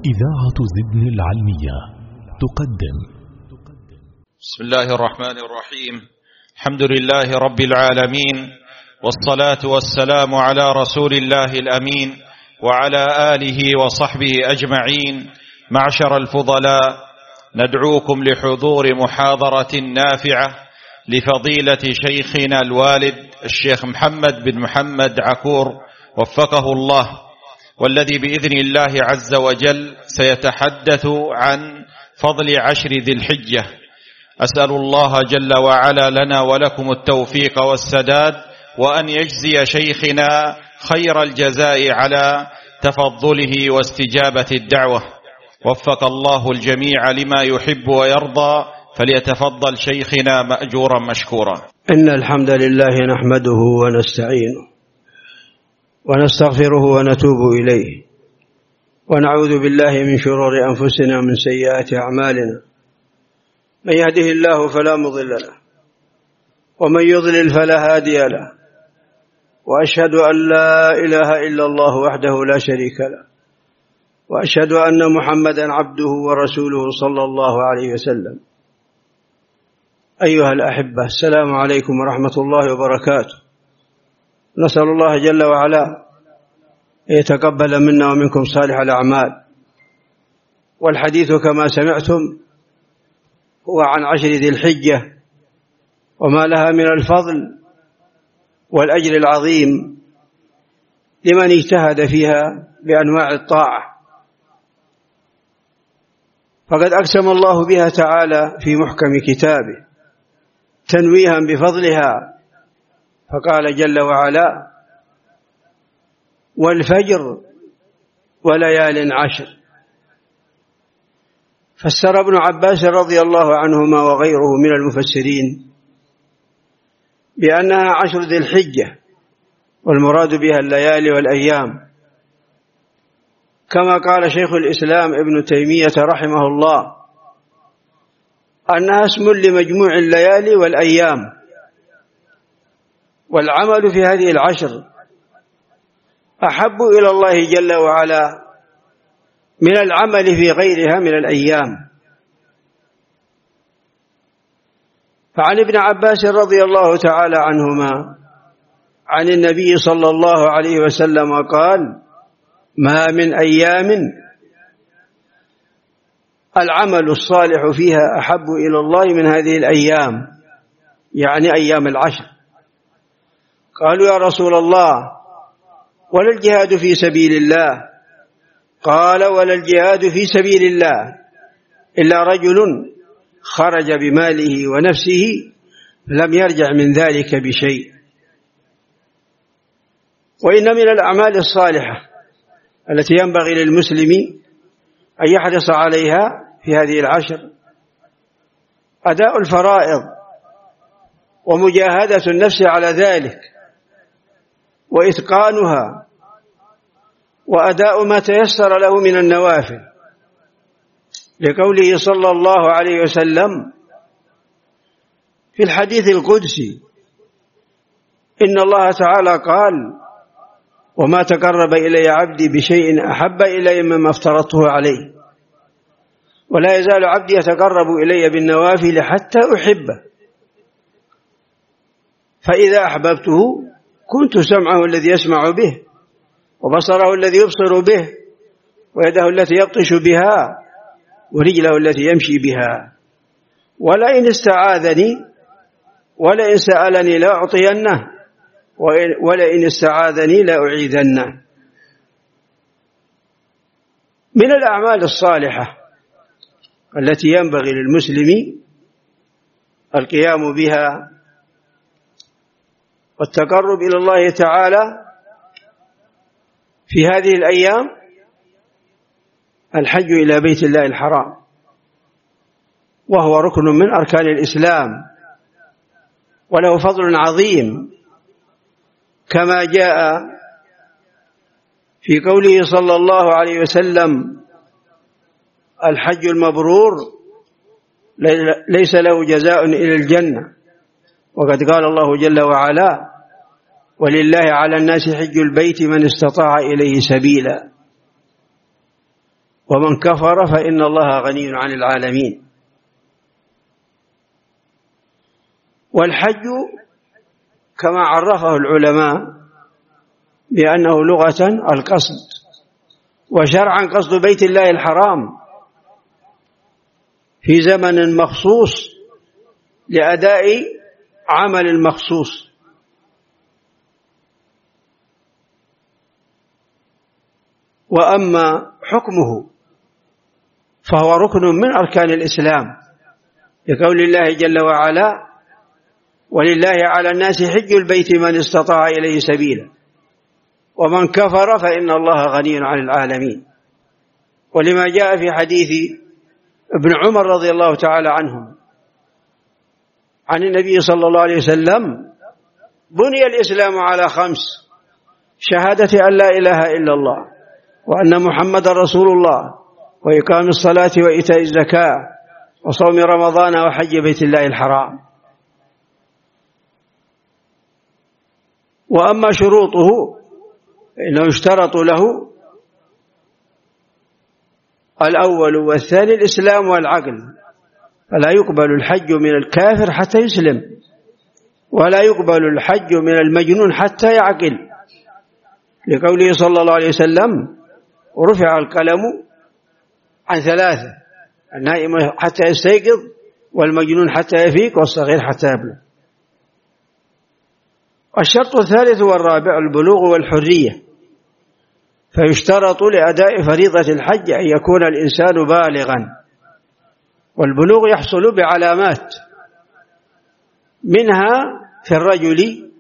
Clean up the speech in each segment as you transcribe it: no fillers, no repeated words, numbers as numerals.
إذاعة زدن العلمية تقدم. بسم الله الرحمن الرحيم. الحمد لله رب العالمين، والصلاة والسلام على رسول الله الأمين وعلى آله وصحبه أجمعين. معشر الفضلاء، ندعوكم لحضور محاضرة نافعة لفضيلة شيخنا الوالد الشيخ محمد بن محمد عكور وفقه الله، والذي بإذن الله عز وجل سيتحدث عن فضل عشر ذي الحجة. أسأل الله جل وعلا لنا ولكم التوفيق والسداد، وأن يجزي شيخنا خير الجزاء على تفضله واستجابة الدعوة. وفق الله الجميع لما يحب ويرضى، فليتفضل شيخنا مأجورا مشكورا. إن الحمد لله نحمده ونستعينه ونستغفره ونتوب إليه، ونعوذ بالله من شرور أنفسنا ومن سيئات أعمالنا. من يهده الله فلا مضل له، ومن يضلل فلا هادي له، وأشهد أن لا إله إلا الله وحده لا شريك له، وأشهد أن محمدا عبده ورسوله صلى الله عليه وسلم. أيها الأحبة، السلام عليكم ورحمة الله وبركاته. نسأل الله جل وعلا يتقبل منا ومنكم صالح الأعمال. والحديث كما سمعتم هو عن عشر ذي الحجة وما لها من الفضل والأجر العظيم لمن اجتهد فيها بأنواع الطاعة. فقد أقسم الله بها تعالى في محكم كتابه تنويها بفضلها، فقال جل وعلا: والفجر وليال عشر. فسر ابن عباس رضي الله عنهما وغيره من المفسرين بأنها عشر ذي الحجة، والمراد بها الليالي والأيام، كما قال شيخ الإسلام ابن تيمية رحمه الله أنها اسم لمجموع الليالي والأيام. والعمل في هذه العشر أحب إلى الله جل وعلا من العمل في غيرها من الأيام. فعن ابن عباس رضي الله تعالى عنهما عن النبي صلى الله عليه وسلم قال: ما من أيام العمل الصالح فيها أحب إلى الله من هذه الأيام، يعني أيام العشر. قالوا: يا رسول الله، ولا الجهاد في سبيل الله؟ قال: ولا الجهاد في سبيل الله إلا رجل خرج بماله ونفسه لم يرجع من ذلك بشيء. وإن من الأعمال الصالحة التي ينبغي للمسلم أن يحرص عليها في هذه العشر أداء الفرائض ومجاهدة النفس على ذلك وإتقانها، وأداء ما تيسر له من النوافل، لقوله صلى الله عليه وسلم في الحديث القدسي: إن الله تعالى قال: وما تقرب إلي عبدي بشيء أحب إلي مما افترضته عليه، ولا يزال عبدي يتقرب إلي بالنوافل حتى أحبه، فإذا أحببته كنت سمعه الذي يسمع به، وبصره الذي يبصر به، ويده التي يبطش بها، ورجله التي يمشي بها. ولئن استعاذني ولئن سألني لأعطينه، ولئن استعاذني لأعيذنه. من الأعمال الصالحة التي ينبغي للمسلم القيام بها والتقرب إلى الله تعالى في هذه الأيام الحج إلى بيت الله الحرام، وهو ركن من أركان الإسلام، وله فضل عظيم، كما جاء في قوله صلى الله عليه وسلم: الحج المبرور ليس له جزاء إلا الجنة. وقد قال الله جل وعلا: ولله على الناس حج البيت من استطاع إليه سبيلا. ومن كفر فإن الله غني عن العالمين. والحج كما عرفه العلماء بأنه لغة القصد، وشرعا قصد بيت الله الحرام في زمن مخصوص لأداء عمل مخصوص. وأما حكمه فهو ركن من أركان الإسلام، لقول الله جل وعلا: ولله على الناس حج البيت من استطاع إليه سبيلا ومن كفر فإن الله غني عن العالمين. ولما جاء في حديث ابن عمر رضي الله تعالى عنهم عن النبي صلى الله عليه وسلم: بني الإسلام على 5: شهادة أن لا إله إلا الله وأن محمد رسول الله وإقام الصلاة وإيتاء الزكاة وصوم رمضان وحج بيت الله الحرام. وأما شروطه فإنه يشترط له الأول والثاني الإسلام والعقل، فلا يقبل الحج من الكافر حتى يسلم، ولا يقبل الحج من المجنون حتى يعقل، لقوله صلى الله عليه وسلم: ورفع القلم عن 3: النائم حتى يستيقظ، والمجنون حتى يفيق، والصغير حتى يبلغ. الشرط الثالث والرابع البلوغ والحرية، فيشترط لأداء فريضة الحج أن يكون الإنسان بالغا، والبلوغ يحصل بعلامات، منها في الرجل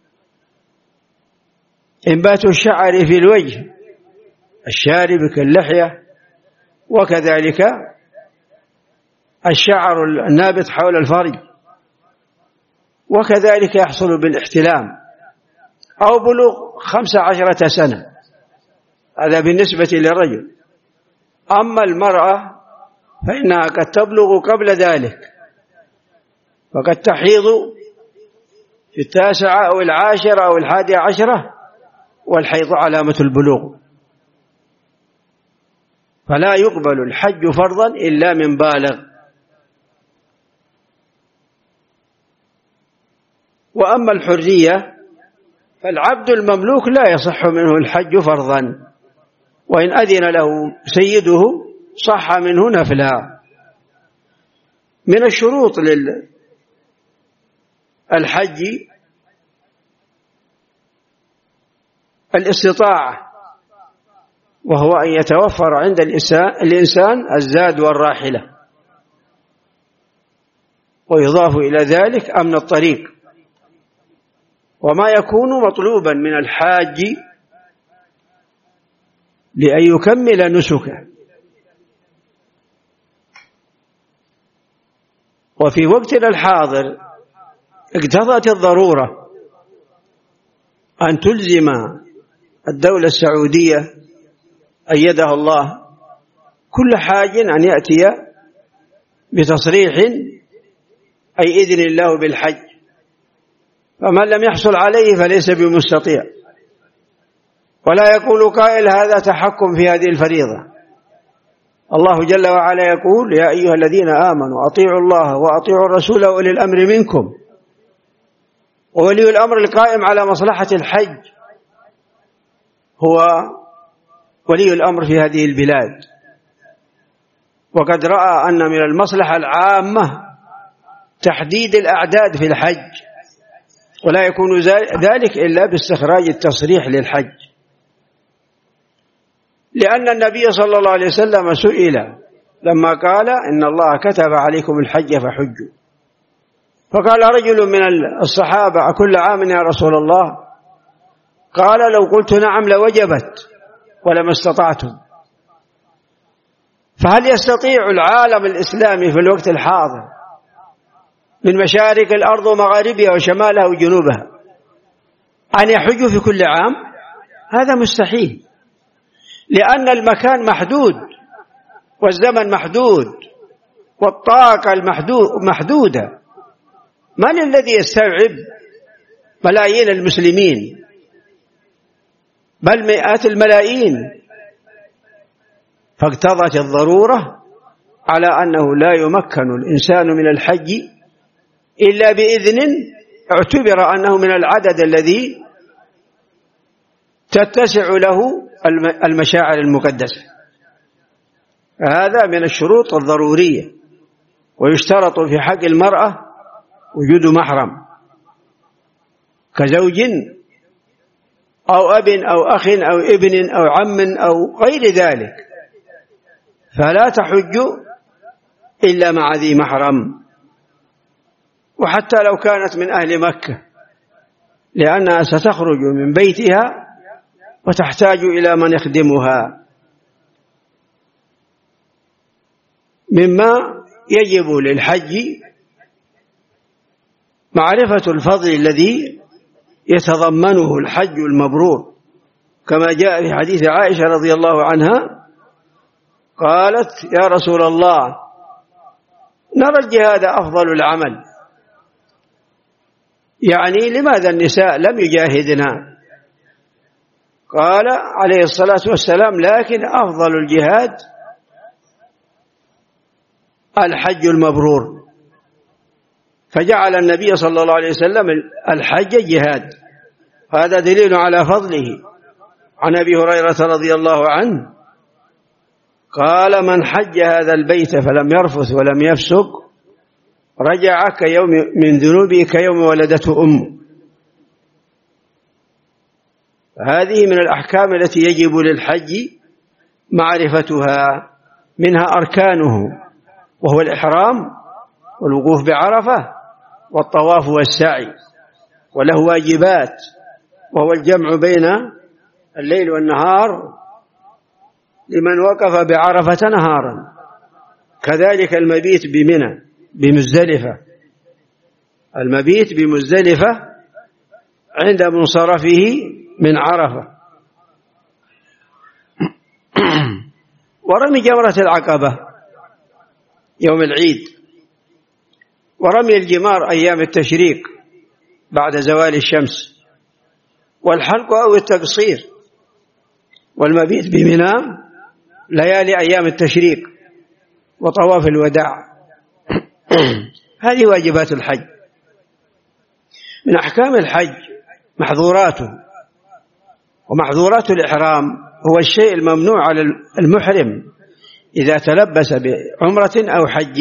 إنبات الشعر في الوجه، الشارب كاللحية، وكذلك الشعر النابت حول الفرج، وكذلك يحصل بالاحتلام، أو بلوغ 15 سنة، هذا بالنسبة للرجل. أما المرأة فإنها قد تبلغ قبل ذلك، وقد تحيض في 9 أو 10 أو 11، والحيض علامة البلوغ. فلا يقبل الحج فرضا إلا من بالغ. وأما الحرية فالعبد المملوك لا يصح منه الحج فرضا، وإن أذن له سيده صح منه نفلا. من الشروط للحج الاستطاعة، وهو أن يتوفر عند الإنسان الزاد والراحلة، ويضاف إلى ذلك أمن الطريق. وما يكون مطلوبا من الحاج لأن يكمل نسكه. وفي وقتنا الحاضر اقتضت الضرورة أن تلزم الدولة السعودية أيدها الله كل حاج أن يأتي بتصريح أي إذن الله بالحج، فمن لم يحصل عليه فليس بمستطيع. ولا يقول قائل هذا تحكم في هذه الفريضة. الله جل وعلا يقول: يا أيها الذين آمنوا أطيعوا الله وأطيعوا الرسول وأولي الأمر منكم. وولي الأمر القائم على مصلحة الحج هو ولي الأمر في هذه البلاد، وقد رأى أن من المصلحة العامة تحديد الأعداد في الحج، ولا يكون ذلك إلا باستخراج التصريح للحج. لأن النبي صلى الله عليه وسلم سئل لما قال: إن الله كتب عليكم الحج فحجوا، فقال رجل من الصحابة: أكل عام يا رسول الله؟ قال: لو قلت نعم لوجبت ولما استطعتم. فهل يستطيع العالم الإسلامي في الوقت الحاضر من مشارق الأرض ومغاربها وشمالها وجنوبها أن يحج في كل عام؟ هذا مستحيل، لأن المكان محدود، والزمن محدود، والطاقة محدودة. من الذي يستوعب ملايين المسلمين، بل مئات الملايين؟ فاقتضت الضرورة على أنه لا يمكن الإنسان من الحج إلا بإذن اعتبر أنه من العدد الذي تتسع له المشاعر المقدسة. هذا من الشروط الضرورية. ويشترط في حق المرأة وجود محرم كزوج أو أب أو أخ أو ابن أو عم أو غير ذلك، فلا تحج إلا مع ذي محرم، وحتى لو كانت من أهل مكة، لأنها ستخرج من بيتها وتحتاج إلى من يخدمها. مما يجب للحج معرفة الفضل الذي يتضمنه الحج المبرور، كما جاء في حديث عائشة رضي الله عنها قالت: يا رسول الله، نرى الجهاد أفضل العمل، يعني لماذا النساء لم يجاهدنا؟ قال عليه الصلاة والسلام: لكن أفضل الجهاد الحج المبرور. فجعل النبي صلى الله عليه وسلم الحج جهاد، هذا دليل على فضله. عن أبي هريرة رضي الله عنه قال: من حج هذا البيت فلم يرفث ولم يفسق رجع كيوم من ذنوبه كيوم ولدته أمه. هذه من الأحكام التي يجب للحج معرفتها، منها أركانه وهو الإحرام والوقوف بعرفة والطواف والسعي، وله واجبات وهو الجمع بين الليل والنهار لمن وقف بعرفة نهارا، كذلك المبيت بمنى بمزدلفة، المبيت بمزدلفة عند منصرفه من عرفة، ورمي جمرة العقبة يوم العيد، ورمي الجمار أيام التشريق بعد زوال الشمس، والحلق أو التقصير، والمبيت بمنى ليالي أيام التشريق، وطواف الوداع. هذه واجبات الحج. من أحكام الحج محظوراته، ومحظورات الإحرام هو الشيء الممنوع على المحرم إذا تلبس بعمرة أو حج.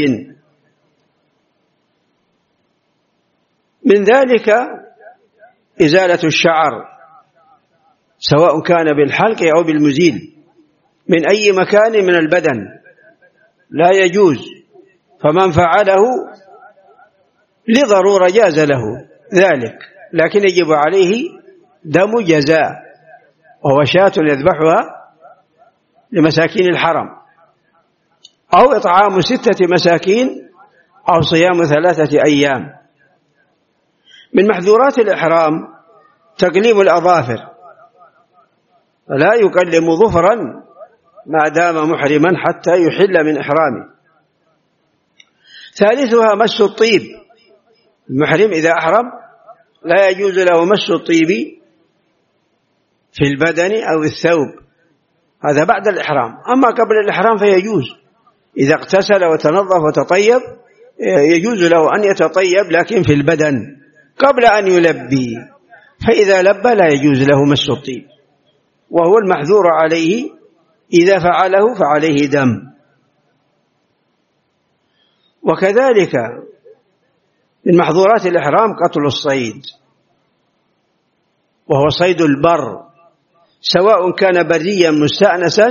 من ذلك إزالة الشعر، سواء كان بالحلق أو بالمزيل من أي مكان من البدن، لا يجوز، فمن فعله لضرورة جاز له ذلك، لكن يجب عليه دم جزاء، وهو شاة يذبحها لمساكين الحرم، أو إطعام 6 مساكين، أو صيام 3 أيام. من محظورات الإحرام تقليم الأظافر، فلا يقلم ظفرا ما دام محرما حتى يحل من إحرامه. ثالثها مس الطيب، المحرم إذا أحرم لا يجوز له مس الطيب في البدن أو الثوب، هذا بعد الإحرام. أما قبل الإحرام فيجوز، إذا اغتسل وتنظف وتطيب يجوز له أن يتطيب، لكن في البدن قبل أن يلبي، فإذا لبى لا يجوز له مس الطيب، وهو المحذور عليه، إذا فعله فعليه دم. وكذلك من محظورات الإحرام قتل الصيد، وهو صيد البر، سواء كان بريا مستأنسا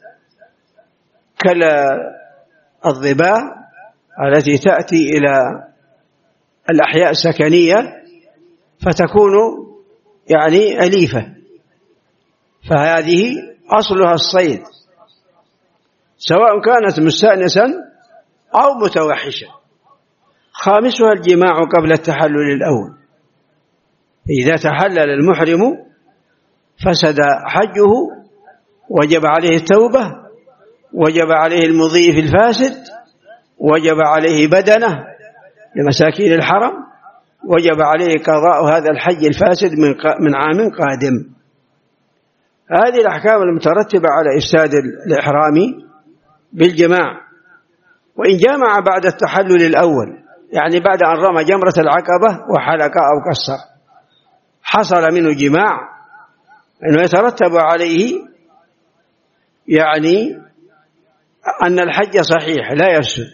كالظباء التي تأتي إلى الأحياء السكنية فتكون يعني أليفة، فهذه أصلها الصيد، سواء كانت مستأنسا أو متوحشة. خامسها الجماع قبل التحلل الأول، إذا تحلل المحرم فسد حجه، وجب عليه التوبة، وجب عليه المضي في الفاسد، وجب عليه بدنه لمساكين الحرم، وجب عليه قضاء هذا الحج الفاسد من عام قادم. هذه الأحكام المترتبة على إفساد الإحرام بالجماع، وإن جامع بعد التحلل الأول، يعني بعد أن رمى جمرة العقبة وحلق أو قصر حصل منه جماع، أنه يترتب عليه يعني أن الحج صحيح لا يفسد.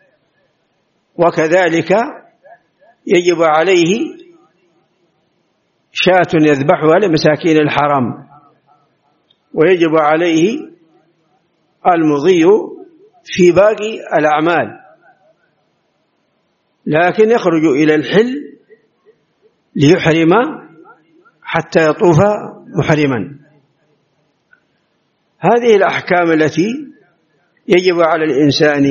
وكذلك يجب عليه شاة يذبحها لمساكين الحرم، ويجب عليه المضي في باقي الأعمال، لكن يخرج إلى الحل ليحرم حتى يطوف محرما. هذه الأحكام التي يجب على الإنسان،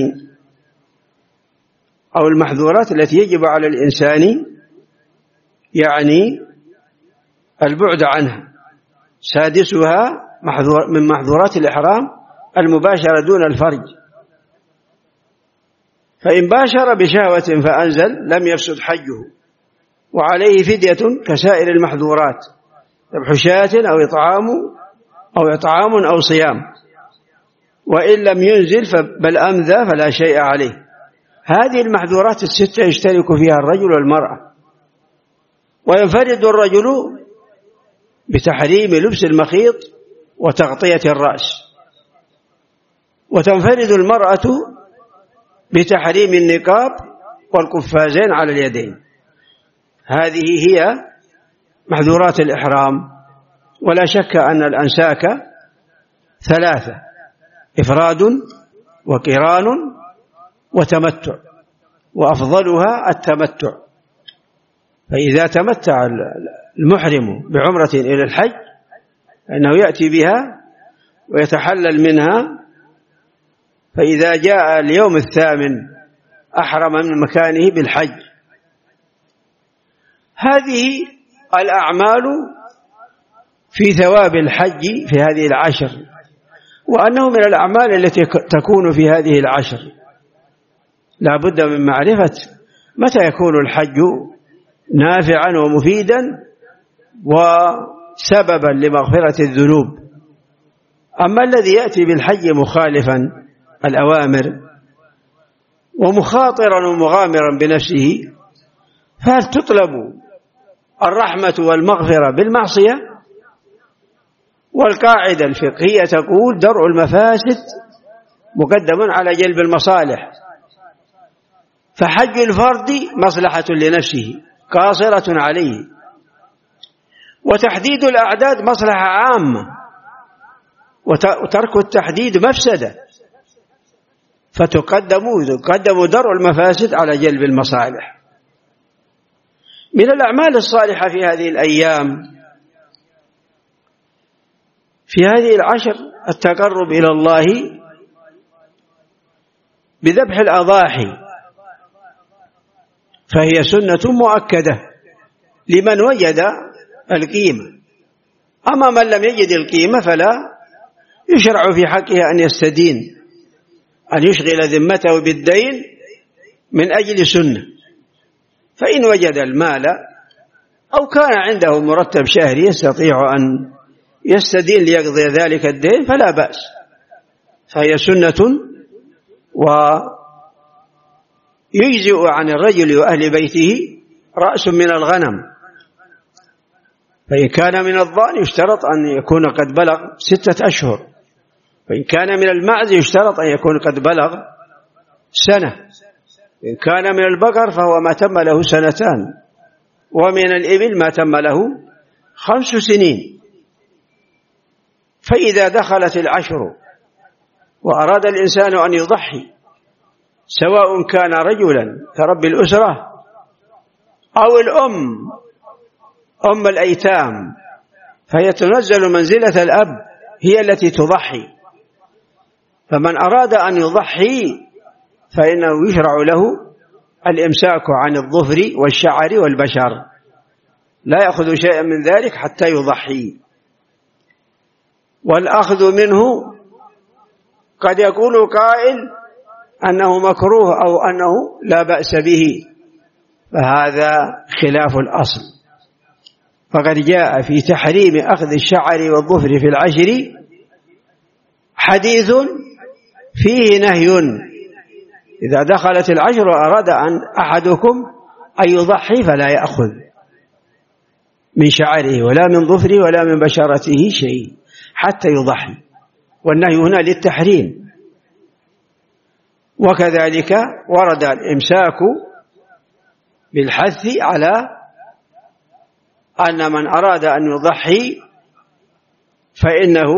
أو المحظورات التي يجب على الإنسان يعني البعد عنها. سادسها من محظورات الإحرام المباشرة دون الفرج، فإن باشر بشهوة فأنزل لم يفسد حجه، وعليه فدية كسائر المحظورات، ذبح شاة أو إطعام أو صيام، وإن لم ينزل بل أمذى فلا شيء عليه. هذه المحظورات الستة يشترك فيها الرجل والمرأة، وينفرد الرجل بتحريم لبس المخيط وتغطية الرأس، وتنفرد المرأة بتحريم النقاب والقفازين على اليدين. هذه هي محظورات الإحرام. ولا شك أن الأنساك ثلاثة: إفراد وقران وتمتع، وأفضلها التمتع. فإذا تمتع المحرم بعمرة إلى الحج فإنه يأتي بها ويتحلل منها، فإذا جاء اليوم الثامن أحرم من مكانه بالحج. هذه الأعمال في ثواب الحج في هذه العشر، وأنه من الأعمال التي تكون في هذه العشر. لا بد من معرفة متى يكون الحج نافعا ومفيدا وسببا لمغفرة الذنوب. أما الذي يأتي بالحج مخالفا الأوامر ومخاطرا ومغامرا بنفسه، فهل تطلب الرحمة والمغفرة بالمعصية؟ والقاعدة الفقهية تقول: درء المفاسد مقدم على جلب المصالح. فحج الفرد مصلحة لنفسه قاصرة عليه، وتحديد الأعداد مصلحة عامة، وترك التحديد مفسدة، فتقدم درء المفاسد على جلب المصالح. من الأعمال الصالحة في هذه الأيام في هذه العشر التقرب إلى الله بذبح الأضاحي، فهي سنة مؤكدة لمن وجد القيمة. أما من لم يجد القيمة فلا يشرع في حقه أن يستدين، أن يشغل ذمته بالدين من أجل سنة. فإن وجد المال أو كان عنده مرتب شهري يستطيع أن يستدين ليقضي ذلك الدين فلا بأس، فهي سنة ويجزئ عن الرجل وأهل بيته رأس من الغنم. فإن كان من الضأن يشترط أن يكون قد بلغ 6 أشهر، وإن كان من المعز يشترط أن يكون قد بلغ سنة، إن كان من البقر فهو ما تم له 2 سنين، ومن الإبل ما تم له 5 سنين. فإذا دخلت العشر وأراد الإنسان أن يضحي، سواء كان رجلا كرب الأسرة أو أم الأيتام، فهي تنزل منزلة الأب، هي التي تضحي. فمن أراد أن يضحي فإنه يشرع له الإمساك عن الظفر والشعر والبشر، لا يأخذ شيئا من ذلك حتى يضحي. والأخذ منه قد يقول قائل أنه مكروه أو أنه لا بأس به، فهذا خلاف الأصل. فقد جاء في تحريم أخذ الشعر والظفر في العشر حديث فيه نهي إذا دخلت العشر وأراد أن أحدكم أن يضحي فلا يأخذ من شعره ولا من ظفره ولا من بشرته شيء حتى يضحي، والنهي هنا للتحريم. وكذلك ورد الإمساك بالحث على أن من أراد أن يضحي فإنه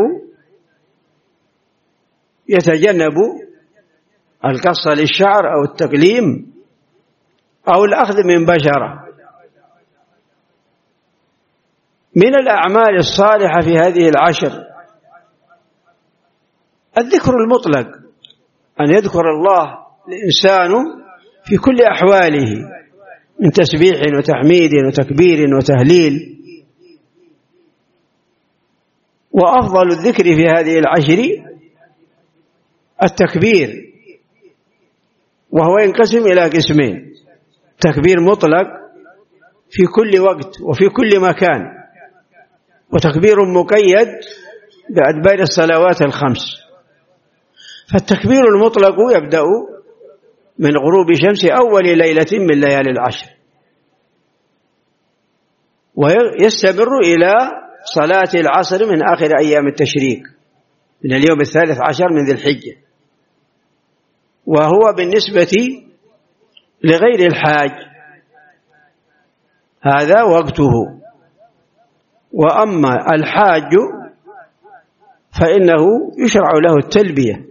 يتجنب القص للشعر أو التقليم أو الأخذ من بشرة. من الأعمال الصالحة في هذه العشر الذكر المطلق، أن يذكر الله الإنسان في كل أحواله من تسبيح وتحميد وتكبير وتهليل. وأفضل الذكر في هذه العشر التكبير، وهو ينقسم إلى قسمين: تكبير مطلق في كل وقت وفي كل مكان، وتكبير مقيد بأدبار الصلوات الخمس. فالتكبير المطلق يبدأ من غروب شمس أول ليلة من ليالي العشر، ويستمر إلى صلاة العصر من آخر أيام التشريق من اليوم 13 من ذي الحجة، وهو بالنسبة لغير الحاج هذا وقته. وأما الحاج فإنه يشرع له التلبية،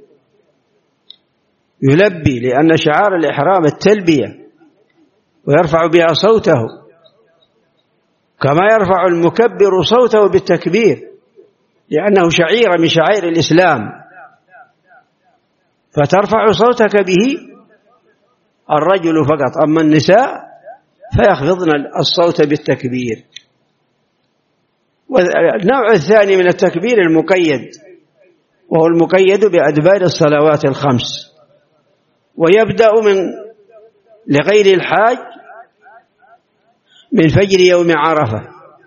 يلبي، لأن شعار الإحرام التلبية، ويرفع بها صوته كما يرفع المكبر صوته بالتكبير، لأنه شعيرة من شعائر الإسلام، فترفع صوتك به الرجل فقط، أما النساء فيخفضن الصوت بالتكبير. والنوع الثاني من التكبير المقيد، وهو المقيد بأدبار الصلوات الخمس، ويبدأ لغير الحاج من فجر يوم عرفة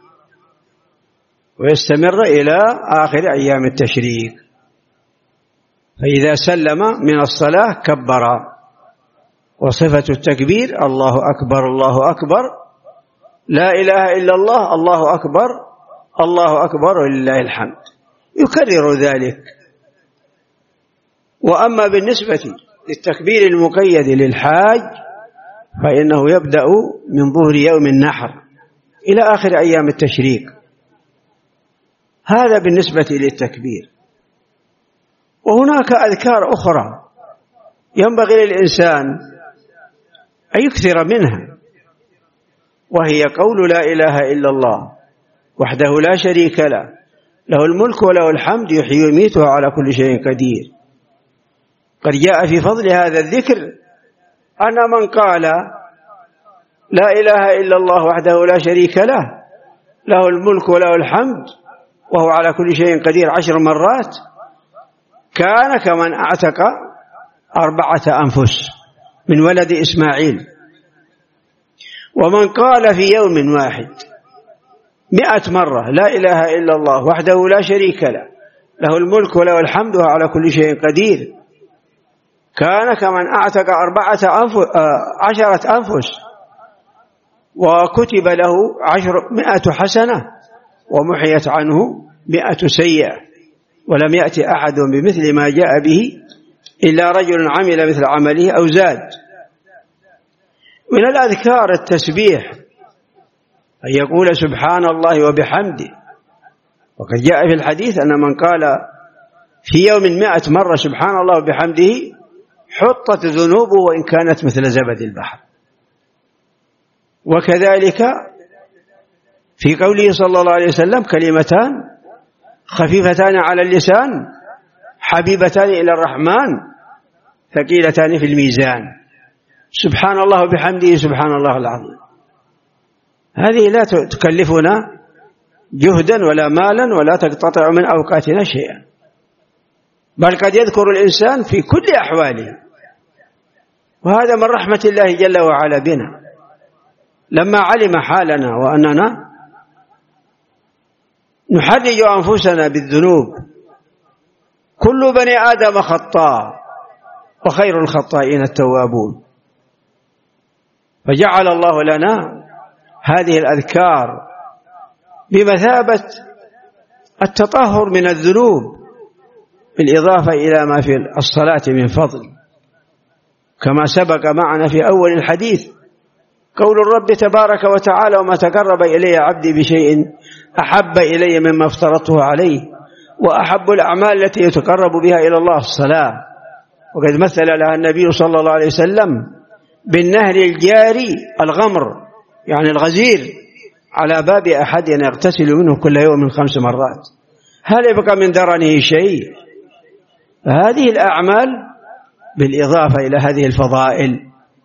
ويستمر إلى آخر أيام التشريق. فإذا سلم من الصلاة كبر. وصفة التكبير: الله أكبر الله أكبر، لا إله إلا الله، الله أكبر الله أكبر ولله الحمد، يكرر ذلك. وأما بالنسبة للتكبير المقيد للحاج فإنه يبدأ من ظهر يوم النحر إلى آخر أيام التشريق. هذا بالنسبة للتكبير. وهناك أذكار أخرى ينبغي للإنسان أن يكثر منها، وهي قول لا إله إلا الله وحده لا شريك له، له الملك وله الحمد يحيي ويميت وهو على كل شيء قدير. قد جاء في فضل هذا الذكر أن من قال لا إله إلا الله وحده لا شريك له، له الملك وله الحمد وهو على كل شيء قدير 10 مرات، كان كمن أعتق 4 أنفس من ولد إسماعيل. ومن قال في يوم واحد 100 مرة لا إله إلا الله وحده لا شريك له، له الملك وله الحمد وهو على كل شيء قدير، كان كمن أعتق 10 أنفس، وكتب له 100 حسنة ومحيت عنه 100 سيئة، ولم يأتي أحد بمثل ما جاء به إلا رجل عمل مثل عمله أو زاد. من الأذكار التسبيح أن يقول سبحان الله وبحمده، وقد جاء في الحديث أن من قال في يوم 100 مرة سبحان الله وبحمده حطت ذنوبه وإن كانت مثل زبد البحر. وكذلك في قوله صلى الله عليه وسلم: كلمتان خفيفتان على اللسان حبيبتان إلى الرحمن ثقيلتان في الميزان، سبحان الله وبحمده سبحان الله العظيم. هذه لا تكلفنا جهدا ولا مالا ولا تقتطع من أوقاتنا شيئا، بل قد يذكر الإنسان في كل أحواله. وهذا من رحمة الله جل وعلا بنا، لما علم حالنا وأننا نحرج أنفسنا بالذنوب. كل بني آدم خطاء وخير الخطائين التوابون. فجعل الله لنا هذه الأذكار بمثابة التطهر من الذنوب، بالإضافة إلى ما في الصلاة من فضل، كما سبق معنا في أول الحديث قول الرب تبارك وتعالى: وما تقرب إلي عبدي بشيء أحب إلي مما افترضته عليه، وأحب الأعمال التي يتقرب بها إلى الله الصلاة. وقد مثل لها النبي صلى الله عليه وسلم بالنهر الجاري الغمر، يعني الغزير، على باب أحدنا يغتسل منه كل يوم 5 مرات، هل يبقى من درنه شيء؟ هذه الأعمال بالإضافة إلى هذه الفضائل.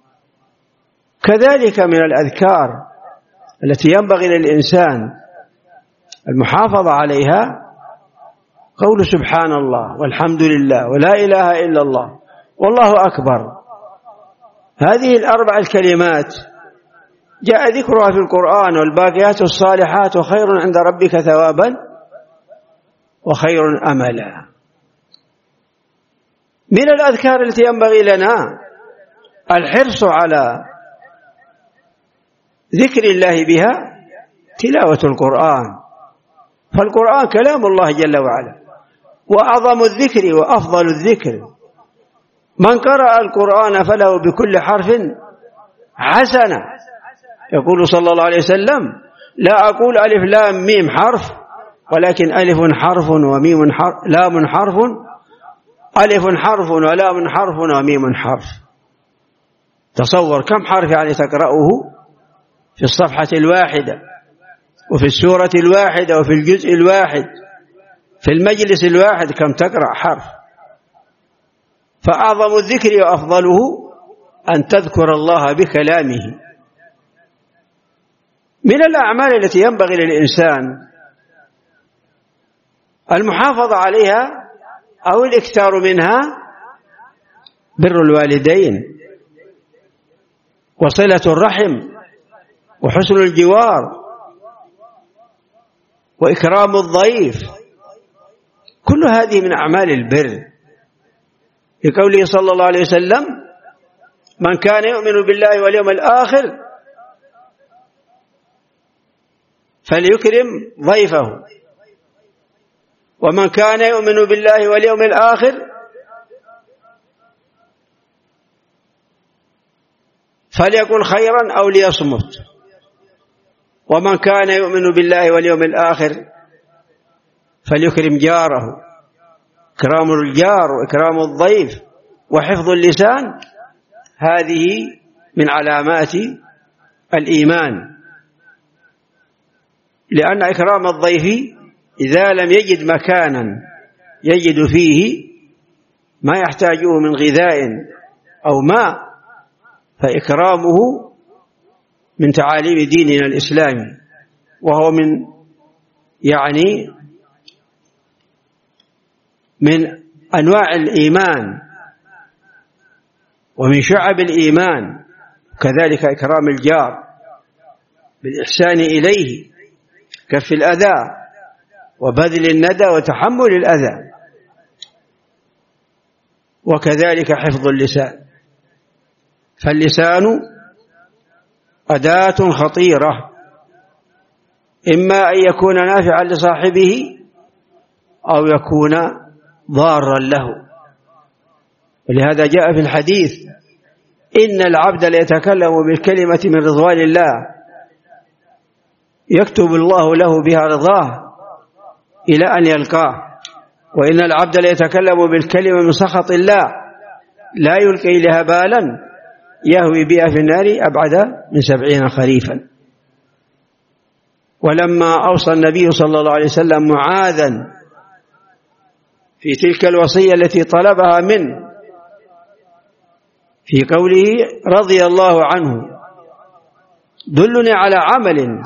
كذلك من الأذكار التي ينبغي للإنسان المحافظة عليها قول سبحان الله والحمد لله ولا إله إلا الله والله أكبر. هذه الأربع الكلمات جاء ذكرها في القرآن: والباقيات الصالحات خير عند ربك ثوابا وخير أملا. من الأذكار التي ينبغي لنا الحرص على ذكر الله بها تلاوة القرآن، فالقرآن كلام الله جل وعلا، وأعظم الذكر وأفضل الذكر. من قرأ القرآن فله بكل حرف حسنة. يقول صلى الله عليه وسلم: لا أقول ألف لام ميم حرف، ولكن ألف حرف وميم حرف، لام حرف، ألف حرف ولام حرف وميم حرف. تصور كم حرف يعني تقرأه في الصفحة الواحدة، وفي السورة الواحدة، وفي الجزء الواحد، في المجلس الواحد كم تقرأ حرف. فأعظم الذكر وأفضله أن تذكر الله بكلامه. من الأعمال التي ينبغي للإنسان المحافظة عليها أو الإكثار منها بر الوالدين وصلة الرحم وحسن الجوار وإكرام الضيف، كل هذه من أعمال البر. لقوله صلى الله عليه وسلم: من كان يؤمن بالله واليوم الآخر فليكرم ضيفه، ومن كان يؤمن بالله واليوم الآخر فليقل خيرا أو ليصمت، ومن كان يؤمن بالله واليوم الآخر فليكرم جاره. إكرام الجار وإكرام الضيف وحفظ اللسان هذه من علامات الإيمان، لأن إكرام الضيف إذا لم يجد مكانا يجد فيه ما يحتاجه من غذاء أو ماء فإكرامه من تعاليم ديننا الإسلامي، وهو من أنواع الإيمان ومن شعب الإيمان. كذلك إكرام الجار بالإحسان إليه، كف الأذى وبذل الندى وتحمل الأذى، وكذلك حفظ اللسان. فاللسان أداة خطيرة، إما أن يكون نافعا لصاحبه أو يكون ضارا له. ولهذا جاء في الحديث: إن العبد ليتكلم بالكلمة من رضوان الله يكتب الله له بها رضاه إلى أن يلقاه، وإن العبد ليتكلم بالكلمة من سخط الله لا يلقي لها بالا يهوي بها في النار أبعد من 70 خريفا. ولما أوصى النبي صلى الله عليه وسلم معاذا في تلك الوصية التي طلبها منه في قوله رضي الله عنه: دلني على عمل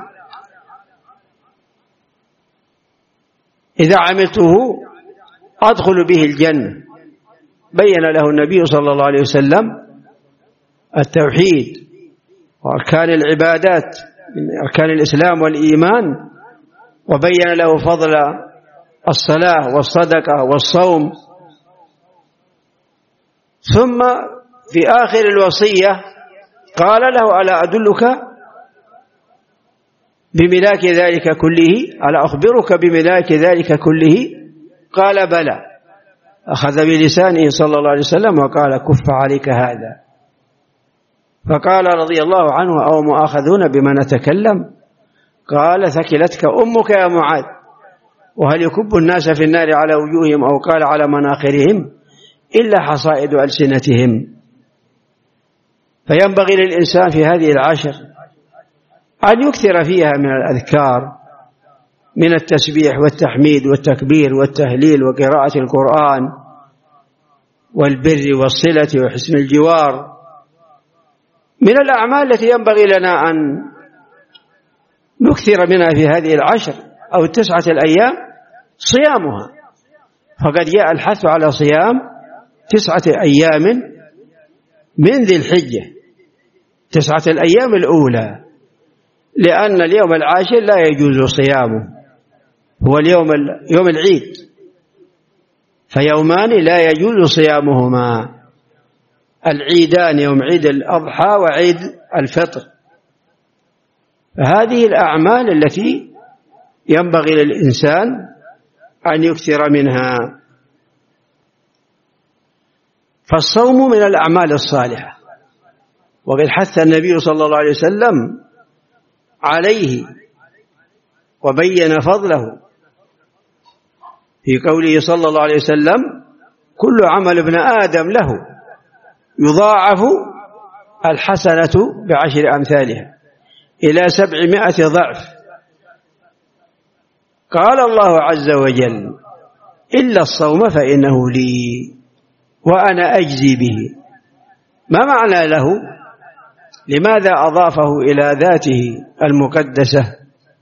إذا عملته أدخل به الجنة. بين له النبي صلى الله عليه وسلم التوحيد وأركان العبادات من أركان الإسلام والإيمان، وبين له فضل الصلاة والصدقة والصوم، ثم في آخر الوصية قال له: ألا أدلك بملاك ذلك كله؟ ألا أخبرك بملاك ذلك كله؟ قال: بلى. أخذ بلسانه صلى الله عليه وسلم وقال: كف عليك هذا. فقال رضي الله عنه: أو مؤاخذون بما نتكلم؟ قال: ثكلتك أمك يا معاذ. وهل يكب الناس في النار على وجوههم أو قال على مناخرهم إلا حصائد ألسنتهم. فينبغي للإنسان في هذه العشر أن يكثر فيها من الأذكار، من التسبيح والتحميد والتكبير والتهليل وقراءة القرآن والبر والصلة وحسن الجوار. من الأعمال التي ينبغي لنا أن نكثر منها في هذه العشر أو 9 الأيام صيامها، فقد جاء الحث على صيام 9 أيام من ذي الحجة، 9 الأيام الأولى، لأن اليوم العاشر لا يجوز صيامه، هو يوم العيد، فيومان لا يجوز صيامهما، العيدان يوم عيد الأضحى وعيد الفطر. فهذه الأعمال التي ينبغي للإنسان أن يكثر منها. فالصوم من الأعمال الصالحة، وقد حث النبي صلى الله عليه وسلم عليه وبين فضله في قوله صلى الله عليه وسلم: كل عمل ابن آدم له يضاعف الحسنة ب10 أمثالها إلى 700 ضعف. قال الله عز وجل: إلا الصوم فإنه لي وأنا أجزي به. ما معنى له؟ لماذا أضافه إلى ذاته المقدسة؟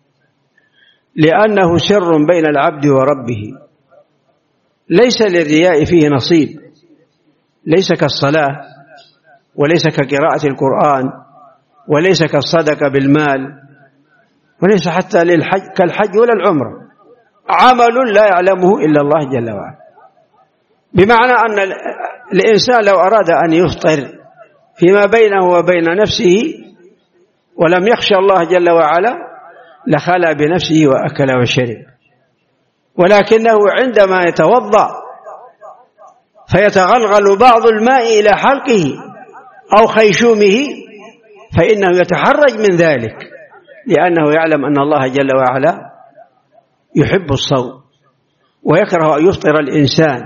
لأنه سر بين العبد وربه، ليس للرياء فيه نصيب، ليس كالصلاة وليس كقراءة القرآن وليس كالصدقة بالمال وليس حتى كالحج ولا العمرة، عمل لا يعلمه إلا الله جل وعلا. بمعنى أن الإنسان لو أراد أن يفطر فيما بينه وبين نفسه ولم يخشى الله جل وعلا لخلى بنفسه وأكل وشرب، ولكنه عندما يتوضأ فيتغلغل بعض الماء إلى حلقه أو خيشومه فإنه يتحرج من ذلك، لأنه يعلم أن الله جل وعلا يحب الصوم ويكره أن يفطر الإنسان.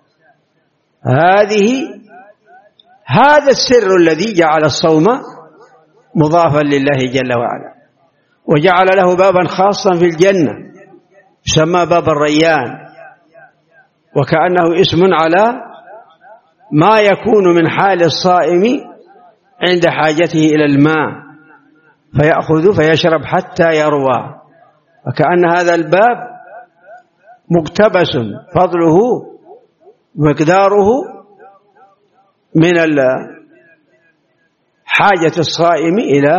هذا السر الذي جعل الصوم مضافا لله جل وعلا، وجعل له بابا خاصا في الجنة يسمى باب الريان، وكأنه اسم على ما يكون من حال الصائم عند حاجته إلى الماء فيأخذ فيشرب حتى يروى، وكأن هذا الباب مقتبس فضله ومقداره من حاجة الصائم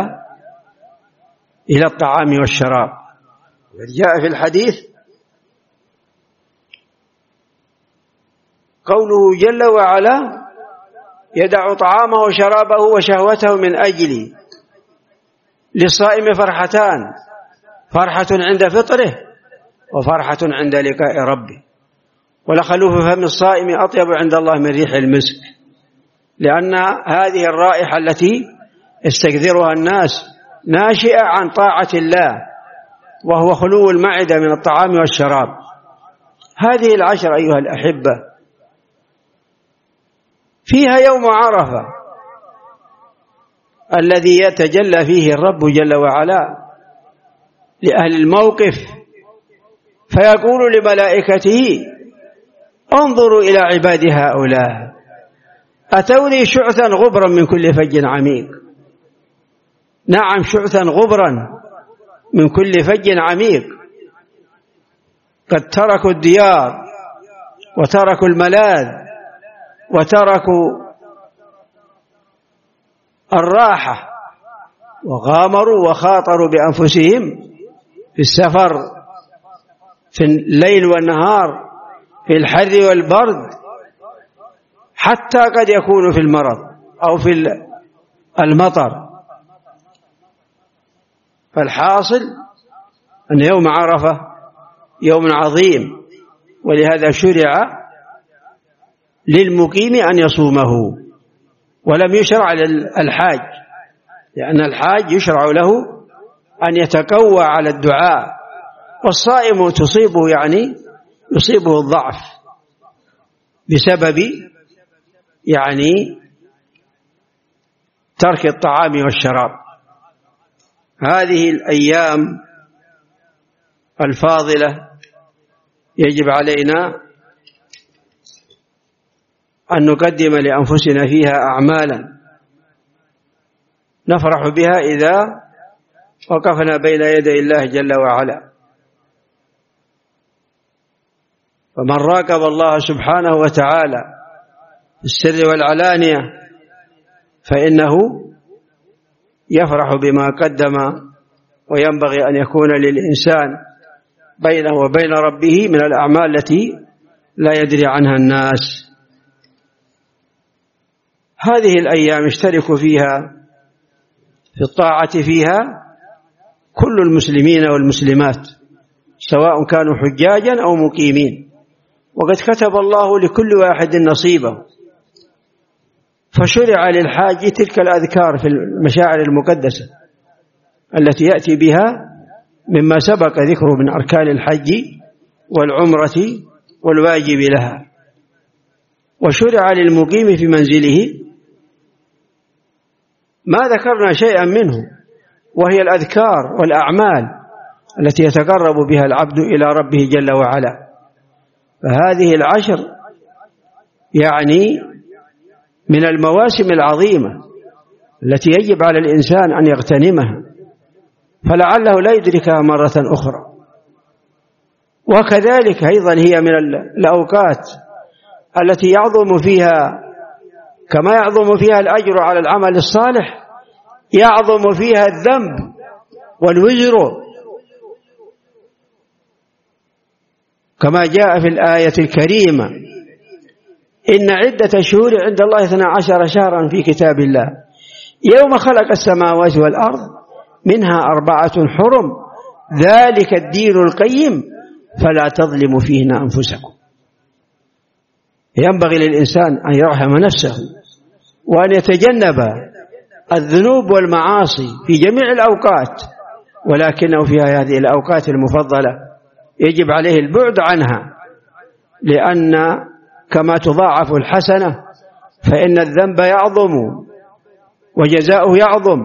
إلى الطعام والشراب. جاء في الحديث قوله جل وعلا: يدع طعامه وشرابه وشهوته من أجلي. للصائم فرحتان: فرحة عند فطره وفرحة عند لقاء ربه. ولخلوف فم الصائم أطيب عند الله من ريح المسك، لأن هذه الرائحة التي يستكثرها الناس ناشئة عن طاعة الله، وهو خلو المعدة من الطعام والشراب. هذه العشر أيها الأحبة فيها يوم عرفة الذي يتجلى فيه الرب جل وعلا لأهل الموقف، فيقول لملائكته: انظروا إلى عبادي هؤلاء أتوني شعثا غبرا من كل فج عميق. نعم، شعثا غبرا من كل فج عميق، قد تركوا الديار وتركوا الملاذ وتركوا الراحة وغامروا وخاطروا بأنفسهم في السفر في الليل والنهار، في الحر والبرد، حتى قد يكون في المرض أو في المطر. فالحاصل أن يوم عرفة يوم عظيم، ولهذا شرع للمقيم أن يصومه، ولم يشرع للحاج، لأن الحاج يشرع له أن يتقوى على الدعاء، والصائم تصيبه يعني يصيبه الضعف بسبب يعني ترك الطعام والشراب. هذه الأيام الفاضلة يجب علينا أن نقدم لأنفسنا فيها أعمالا نفرح بها إذا وقفنا بين يدي الله جل وعلا. فمن راقب الله سبحانه وتعالى في السر والعلانية فإنه يفرح بما قدم، وينبغي أن يكون للإنسان بينه وبين ربه من الأعمال التي لا يدري عنها الناس. هذه الأيام اشتركوا فيها في الطاعة فيها كل المسلمين والمسلمات، سواء كانوا حجاجا أو مقيمين، وقد كتب الله لكل واحد نصيبه. فشرع للحاج تلك الأذكار في المشاعر المقدسة التي يأتي بها مما سبق ذكره من أركان الحج والعمرة والواجب لها. وشرع للمقيم في منزله ما ذكرنا شيئا منه، وهي الأذكار والأعمال التي يتقرب بها العبد إلى ربه جل وعلا. فهذه العشر يعني من المواسم العظيمة التي يجب على الإنسان أن يغتنمها، فلعله لا يدركها مرة أخرى. وكذلك أيضا هي من الأوقات التي يعظم فيها، كما يعظم فيها الأجر على العمل الصالح، يعظم فيها الذنب والوزر، كما جاء في الآية الكريمة: إن عدة الشهور عند الله 12 شهرا في كتاب الله يوم خلق السماوات والأرض منها 4 حرم ذلك الدين القيم فلا تظلموا فيهن أنفسكم. ينبغي للإنسان أن يرحم نفسه وأن يتجنب الذنوب والمعاصي في جميع الأوقات، ولكنه في هذه الأوقات المفضلة يجب عليه البعد عنها، لأن كما تضاعف الحسنة فإن الذنب يعظم وجزاؤه يعظم.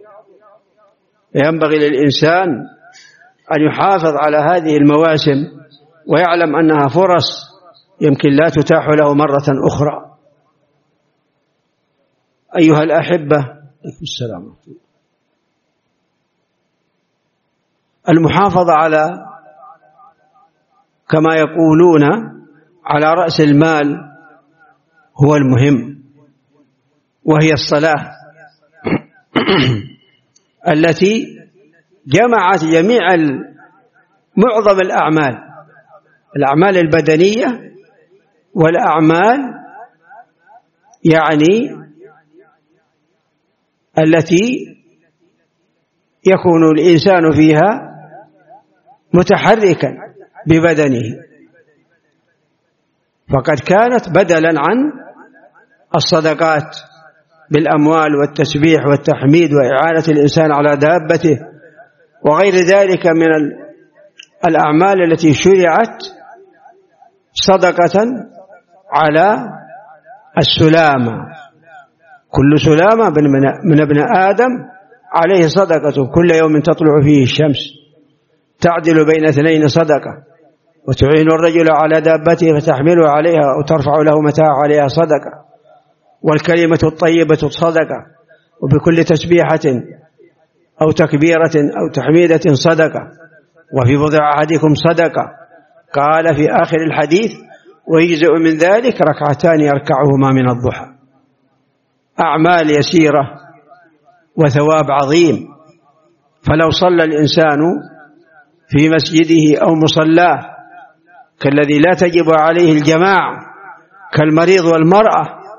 ينبغي للإنسان أن يحافظ على هذه المواسم ويعلم أنها فرص يمكن لا تتاح له مرة أخرى. أيها الأحبة، السلام، المحافظة على كما يقولون على رأس المال هو المهم، وهي الصلاة التي جمعت جميع معظم الأعمال البدنية والأعمال يعني التي يكون الإنسان فيها متحركا ببدنه، فقد كانت بدلا عن الصدقات بالأموال والتسبيح والتحميد وإعانة الإنسان على دابته وغير ذلك من الأعمال التي شرعت صدقة على السلامة. كل سلامة من ابن آدم عليه صدقة كل يوم تطلع فيه الشمس تعدل بين 2 صدقة، وتعين الرجل على دابته فتحمله عليها وترفع له متاع عليها صدقة، والكلمة الطيبة صدقة، وبكل تسبيحة أو تكبيرة أو تحميدة صدقة، وفي بضع أحدكم صدقة. قال في آخر الحديث: ويجزئ من ذلك 2 ركعتان يركعهما من الضحى. أعمال يسيرة وثواب عظيم. فلو صلى الإنسان في مسجده أو مصلاه كالذي لا تجب عليه الجماعة كالمريض والمرأة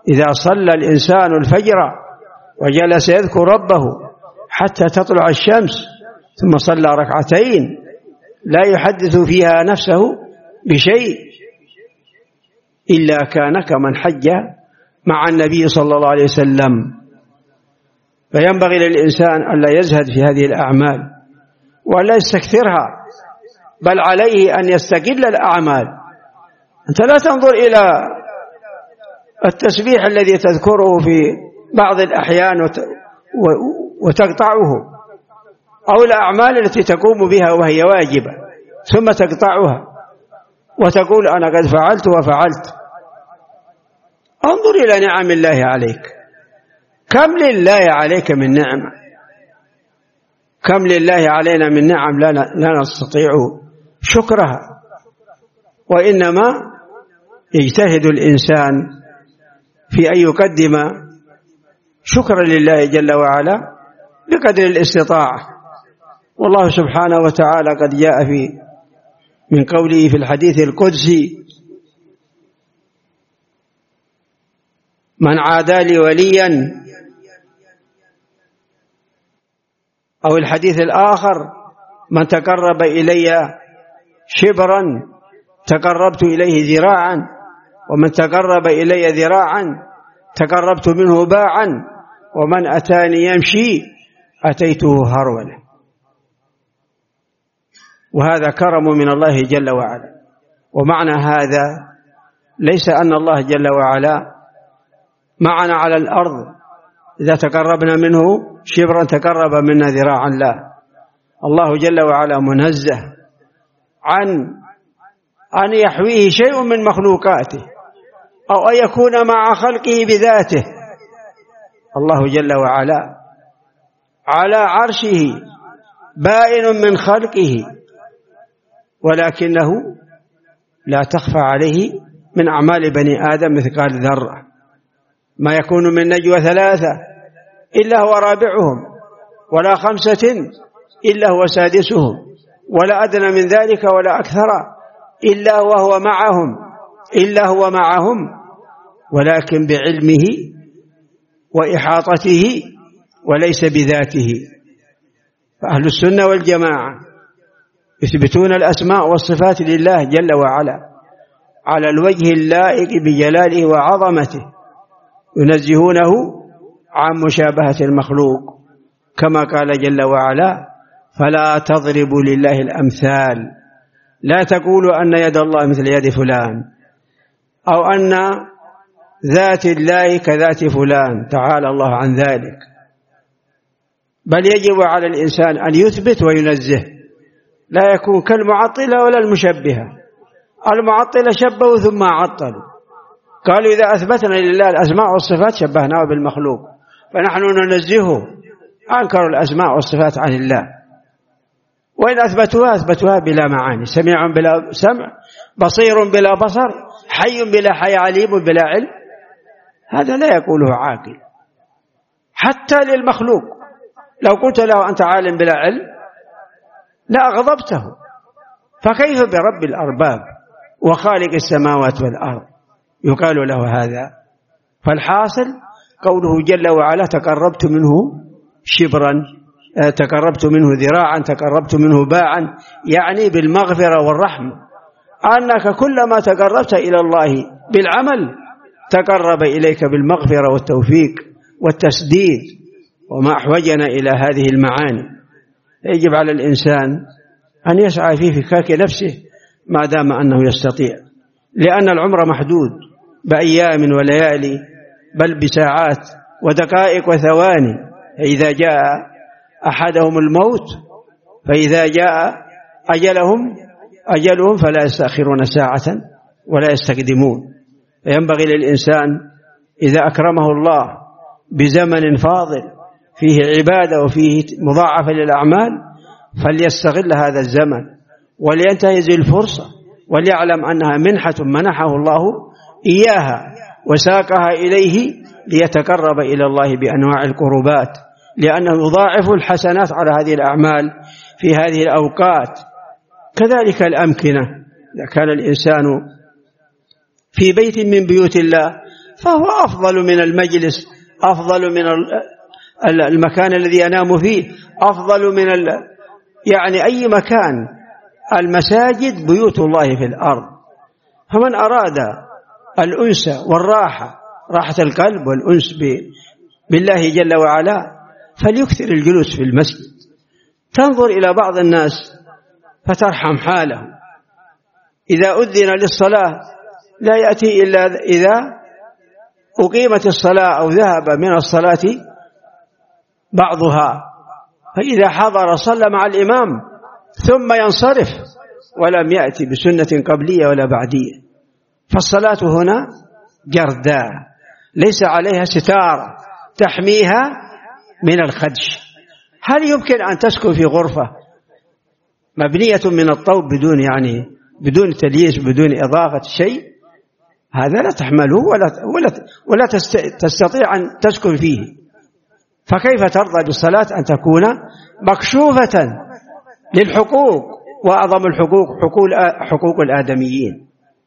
إذا صلى الإنسان الفجر وجلس يذكر ربه حتى تطلع الشمس ثم صلى ركعتين لا يحدث فيها نفسه بشيء إلا كان كمن حج مع النبي صلى الله عليه وسلم. فينبغي للإنسان أن لا يزهد في هذه الأعمال ولا يستكثرها، بل عليه أن يستقل الأعمال. أنت لا تنظر إلى التسبيح الذي تذكره في بعض الأحيان وتقطعه، أو الأعمال التي تقوم بها وهي واجبة ثم تقطعها وتقول أنا قد فعلت وفعلت. انظر إلى نعم الله عليك، كم لله عليك من نعمة، كم لله علينا من نعم لا نستطيع شكرها. وإنما يجتهد الإنسان في أن يقدم شكرا لله جل وعلا بقدر الاستطاعة. والله سبحانه وتعالى قد جاء من قوله في الحديث القدسي: من عادى لي وليا، أو الحديث الآخر: من تقرب إلي شبرا تقربت إليه ذراعا، ومن تقرب إلي ذراعا تقربت منه باعا، ومن أتاني يمشي أتيته هرولا. وهذا كرم من الله جل وعلا. ومعنى هذا ليس أن الله جل وعلا معنا على الأرض إذا تقربنا منه شبرا تقرب منا ذراعا، لا، الله جل وعلا منزه عن أن يحويه شيء من مخلوقاته أو أن يكون مع خلقه بذاته. الله جل وعلا على عرشه بائن من خلقه، ولكنه لا تخفى عليه من أعمال بني آدم مثقال ذرة. ما يكون من نجوى ثلاثة إلا هو رابعهم، ولا خمسة إلا هو سادسهم، ولا أدنى من ذلك ولا أكثر إلا هو معهم، ولكن بعلمه وإحاطته وليس بذاته. فأهل السنة والجماعة يثبتون الأسماء والصفات لله جل وعلا على الوجه اللائق بجلاله وعظمته، ينزهونه عن مشابهة المخلوق، كما قال جل وعلا: فلا تضربوا لله الأمثال، لا تقولوا أن يد الله مثل يد فلان، أو أن ذات الله كذات فلان، تعالى الله عن ذلك. بل يجب على الإنسان أن يثبت وينزه، لا يكون كالمعطلة ولا المشبهة. المعطلة شبهوا ثم عطلوا، قالوا إذا أثبتنا لله الأسماء والصفات شبهناه بالمخلوق، فنحن ننزهه، أنكروا الأسماء والصفات عن الله. وإن أثبتوها بلا معاني: سميع بلا سمع، بصير بلا بصر، حي بلا حي، عليم بلا علم. هذا لا يقوله عاقل حتى للمخلوق. لو قلت له أنت عالم بلا علم لا أغضبته، فكيف برب الأرباب وخالق السماوات والأرض يقال له هذا؟ فالحاصل قوله جل وعلا: تقربت منه شبرا، تقربت منه ذراعا، تقربت منه باعا، يعني بالمغفرة والرحمة، أنك كلما تقربت إلى الله بالعمل تقرب إليك بالمغفرة والتوفيق والتسديد. وما أحوجنا إلى هذه المعاني. يجب على الإنسان أن يسعى في فكاك نفسه ما دام أنه يستطيع، لأن العمر محدود بأيام وليالي، بل بساعات ودقائق وثواني. إذا جاء أحدهم الموت، فإذا جاء أجلهم فلا يستأخرون ساعة ولا يستقدمون. فينبغي للإنسان إذا أكرمه الله بزمن فاضل فيه عبادة وفيه مضاعفة للأعمال فليستغل هذا الزمن ولينتهز الفرصة، وليعلم أنها منحة منحه الله إياها وساقها إليه ليتقرب إلى الله بأنواع القربات، لأنه يضاعف الحسنات على هذه الأعمال في هذه الأوقات. كذلك الأمكنة، إذا كان الإنسان في بيت من بيوت الله فهو أفضل من المجلس، أفضل من المكان الذي ينام فيه، أفضل من يعني أي مكان. المساجد بيوت الله في الأرض. فمن أراد الأنس والراحة، راحة القلب والأنس بالله جل وعلا، فليكثر الجلوس في المسجد. تنظر إلى بعض الناس فترحم حاله، إذا أذن للصلاة لا يأتي إلا إذا أقيمت الصلاة أو ذهب من الصلاة بعضها، فإذا حضر صلى مع الإمام ثم ينصرف ولم يأتي بسنة قبلية ولا بعدية. فالصلاة هنا جرداء ليس عليها ستارة تحميها من الخدش. هل يمكن أن تسكن في غرفة مبنية من الطوب بدون تلييس بدون إضافة شيء؟ هذا لا تحمله ولا تستطيع أن تسكن فيه. فكيف ترضى بالصلاة أن تكون مكشوفة للحقوق، وأعظم الحقوق حقوق الآدميين؟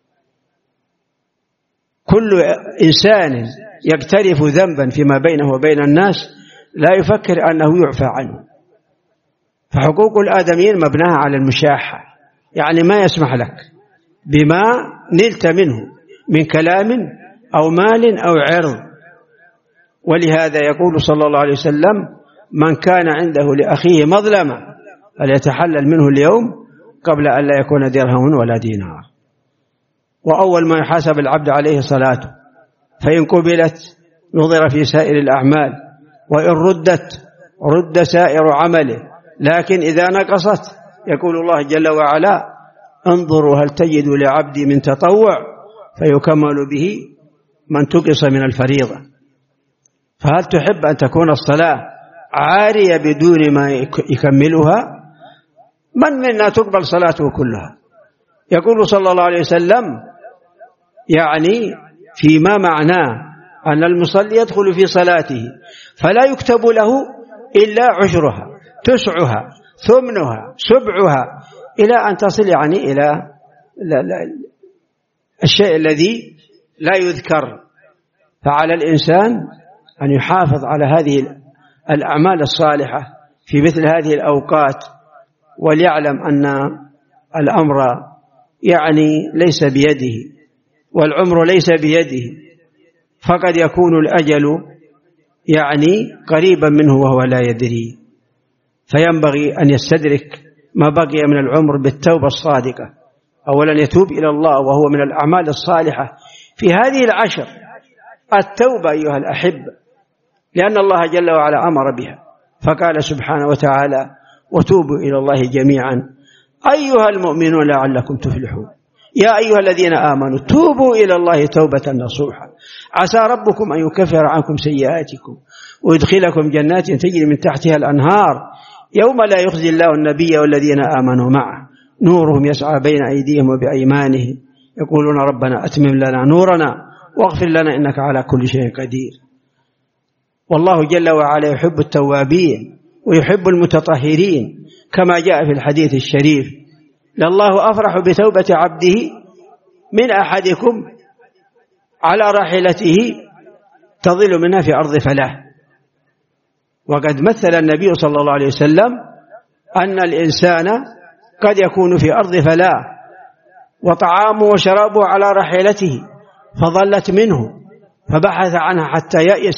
كل إنسان يقترف ذنبا فيما بينه وبين الناس لا يفكر أنه يعفى عنه. فحقوق الآدميين مبناها على المشاحة، يعني ما يسمح لك بما نلت منه من كلام أو مال أو عرض. ولهذا يقول صلى الله عليه وسلم: من كان عنده لأخيه مظلمة فليتحلل منه اليوم قبل أن لا يكون درهم ولا دينار. وأول ما يحاسب العبد عليه صلاته، فإن قبلت نظر في سائر الأعمال، وإن ردت رد سائر عمله، لكن إذا نقصت يقول الله جل وعلا: انظروا هل تجد لعبدي من تطوع فيكمل به من تقص من الفريضة. فهل تحب أن تكون الصلاة عارية بدون ما يكملها؟ من منا تقبل صلاته كلها؟ يقول صلى الله عليه وسلم يعني فيما معناه أن المصلي يدخل في صلاته فلا يكتب له إلا عشرها، تسعها، ثمنها، سبعها، إلى أن تصل يعني إلى الشيء الذي لا يذكر. فعلى الإنسان أن يحافظ على هذه الأعمال الصالحة في مثل هذه الأوقات، وليعلم أن الأمر يعني ليس بيده، والعمر ليس بيده، فقد يكون الأجل يعني قريبا منه وهو لا يدري. فينبغي أن يستدرك ما بقي من العمر بالتوبة الصادقة. أولا يتوب إلى الله وهو من الأعمال الصالحة في هذه العشر التوبة أيها الأحبة، لأن الله جل وعلا أمر بها، فقال سبحانه وتعالى: وتوبوا إلى الله جميعا أيها المؤمنون لعلكم تفلحون. يا أيها الذين آمنوا توبوا إلى الله توبة نصوحا عسى ربكم أن يكفر عنكم سيئاتكم ويدخلكم جنات تجري من تحتها الأنهار يوم لا يخزي الله النبي والذين آمنوا معه نورهم يسعى بين أيديهم وبأيمانهم يقولون ربنا أتمم لنا نورنا واغفر لنا إنك على كل شيء قدير. والله جل وعلا يحب التوابين ويحب المتطهرين، كما جاء في الحديث الشريف: لله أفرح بتوبة عبده من أحدكم على راحلته تظل منها في أرض فلاة. وقد مثل النبي صلى الله عليه وسلم أن الإنسان قد يكون في أرض فلاة وطعامه وشرابه على راحلته فضلت منه، فبحث عنها حتى يأس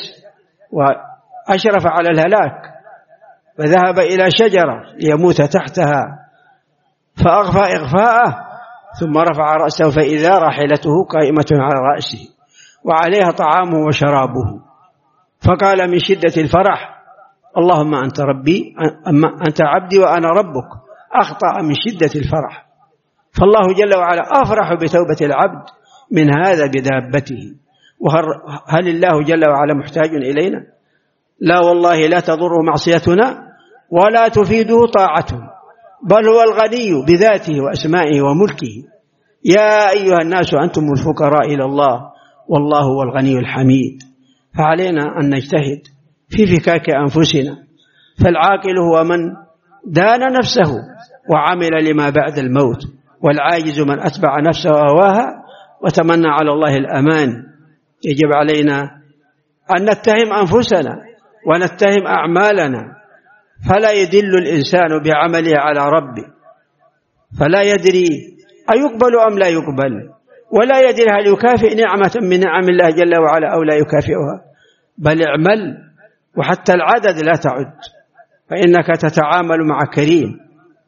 وأشرف على الهلاك، فذهب إلى شجرة ليموت تحتها فأغفى إغفاءه، ثم رفع رأسه فإذا راحلته قائمة على رأسه وعليها طعامه وشرابه، فقال من شدة الفرح: اللهم أنت ربي، أنت عبدي وأنا ربك. أخطأ من شدة الفرح. فالله جل وعلا أفرح بتوبة العبد من هذا بدابته. وهل الله جل وعلا محتاج إلينا؟ لا والله، لا تضر معصيتنا ولا تفيده طاعته، بل هو الغني بذاته وأسمائه وملكه. يا أيها الناس أنتم الفقراء إلى الله والله هو الغني الحميد. فعلينا أن نجتهد في فكاك أنفسنا، فالعاقل هو من دان نفسه وعمل لما بعد الموت، والعاجز من أتبع نفسه هواها وتمنى على الله الأمان. يجب علينا أن نتهم أنفسنا ونتهم أعمالنا، فلا يدل الإنسان بعمله على ربه، فلا يدري أيقبل أم لا يقبل، ولا يدري هل يكافئ نعمة من نعم الله جل وعلا أو لا يكافئها. بل اعمل، وحتى العدد لا تعد، فإنك تتعامل مع كريم،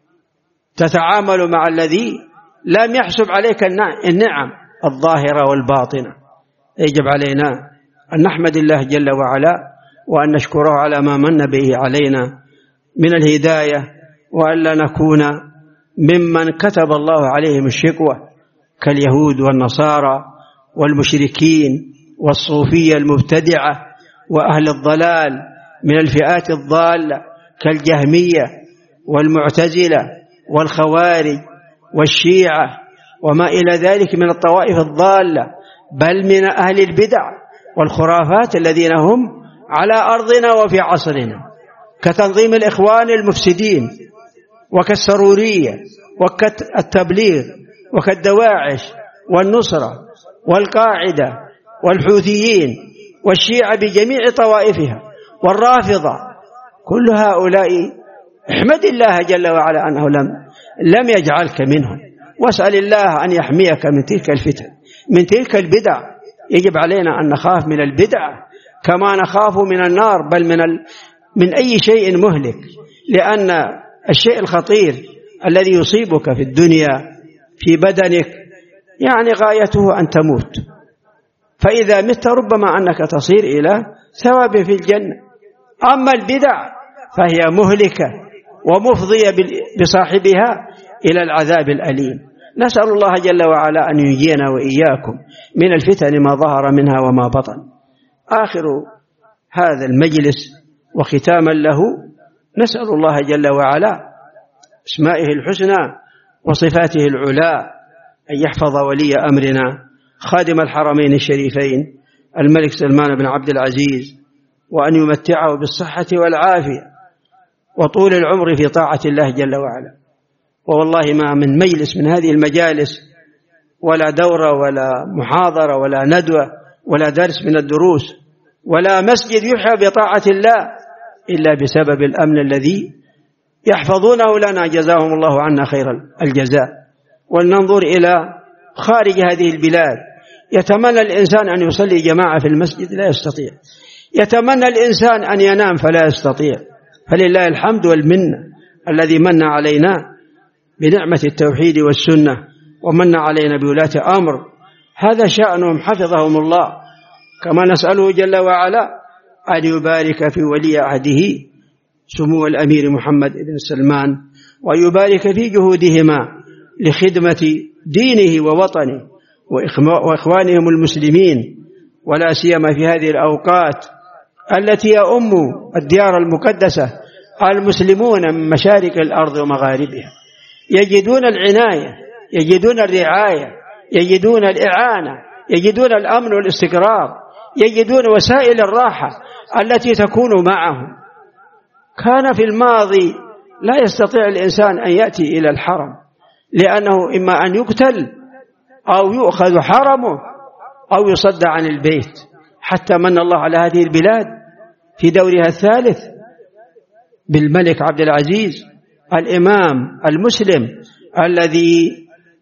تتعامل مع الذي لم يحسب عليك النعم الظاهرة والباطنة. يجب علينا أن نحمد الله جل وعلا وأن نشكره على ما من به علينا من الهداية، وألا نكون ممن كتب الله عليهم الشقوة كاليهود والنصارى والمشركين والصوفية المبتدعة وأهل الضلال من الفئات الضالة كالجهمية والمعتزلة والخوارج والشيعة وما إلى ذلك من الطوائف الضالة، بل من أهل البدع والخرافات الذين هم على أرضنا وفي عصرنا، كتنظيم الإخوان المفسدين وكالسرورية وكالتبليغ وكالدواعش والنصرة والقاعدة والحوثيين والشيعة بجميع طوائفها والرافضة. كل هؤلاء احمد الله جل وعلا أنه لم يجعلك منهم، واسأل الله أن يحميك من تلك الفتن من تلك البدع. يجب علينا أن نخاف من البدع كما نخاف من النار، بل من أي شيء مهلك، لأن الشيء الخطير الذي يصيبك في الدنيا في بدنك يعني غايته أن تموت، فإذا مت ربما أنك تصير إلى ثواب في الجنة. أما البدع فهي مهلكة ومفضية بصاحبها إلى العذاب الأليم. نسأل الله جل وعلا أن ينجينا وإياكم من الفتن ما ظهر منها وما بطن. آخر هذا المجلس وختاما له نسأل الله جل وعلا اسمائه الحسنى وصفاته العلى أن يحفظ ولي أمرنا خادم الحرمين الشريفين الملك سلمان بن عبد العزيز، وأن يمتعه بالصحة والعافية وطول العمر في طاعة الله جل وعلا. ووالله ما من مجلس من هذه المجالس ولا دورة ولا محاضرة ولا ندوة ولا درس من الدروس ولا مسجد يحيى بطاعة الله إلا بسبب الأمن الذي يحفظونه لنا، جزاهم الله عنا خير الجزاء. ولننظر إلى خارج هذه البلاد، يتمنى الإنسان أن يصلي جماعة في المسجد لا يستطيع، يتمنى الإنسان أن ينام فلا يستطيع. فلله الحمد والمنة الذي من علينا بنعمة التوحيد والسنة، ومن علينا بولاة أمر هذا شأنهم حفظهم الله، كما نسأله جل وعلا أن يبارك في ولي عهده سمو الأمير محمد بن سلمان، ويبارك في جهودهما لخدمة دينه ووطنه وإخوانهم المسلمين، ولا سيما في هذه الأوقات التي يؤم الديار المقدسة المسلمون من مشارق الأرض ومغاربها، يجدون العناية، يجدون الرعاية، يجدون الإعانة، يجدون الأمن والاستقرار، يجدون وسائل الراحة التي تكون معهم. كان في الماضي لا يستطيع الإنسان أن يأتي إلى الحرم، لأنه إما أن يقتل أو يؤخذ حرمه أو يصد عن البيت، حتى من الله على هذه البلاد في دورها الثالث بالملك عبد العزيز الإمام المسلم الذي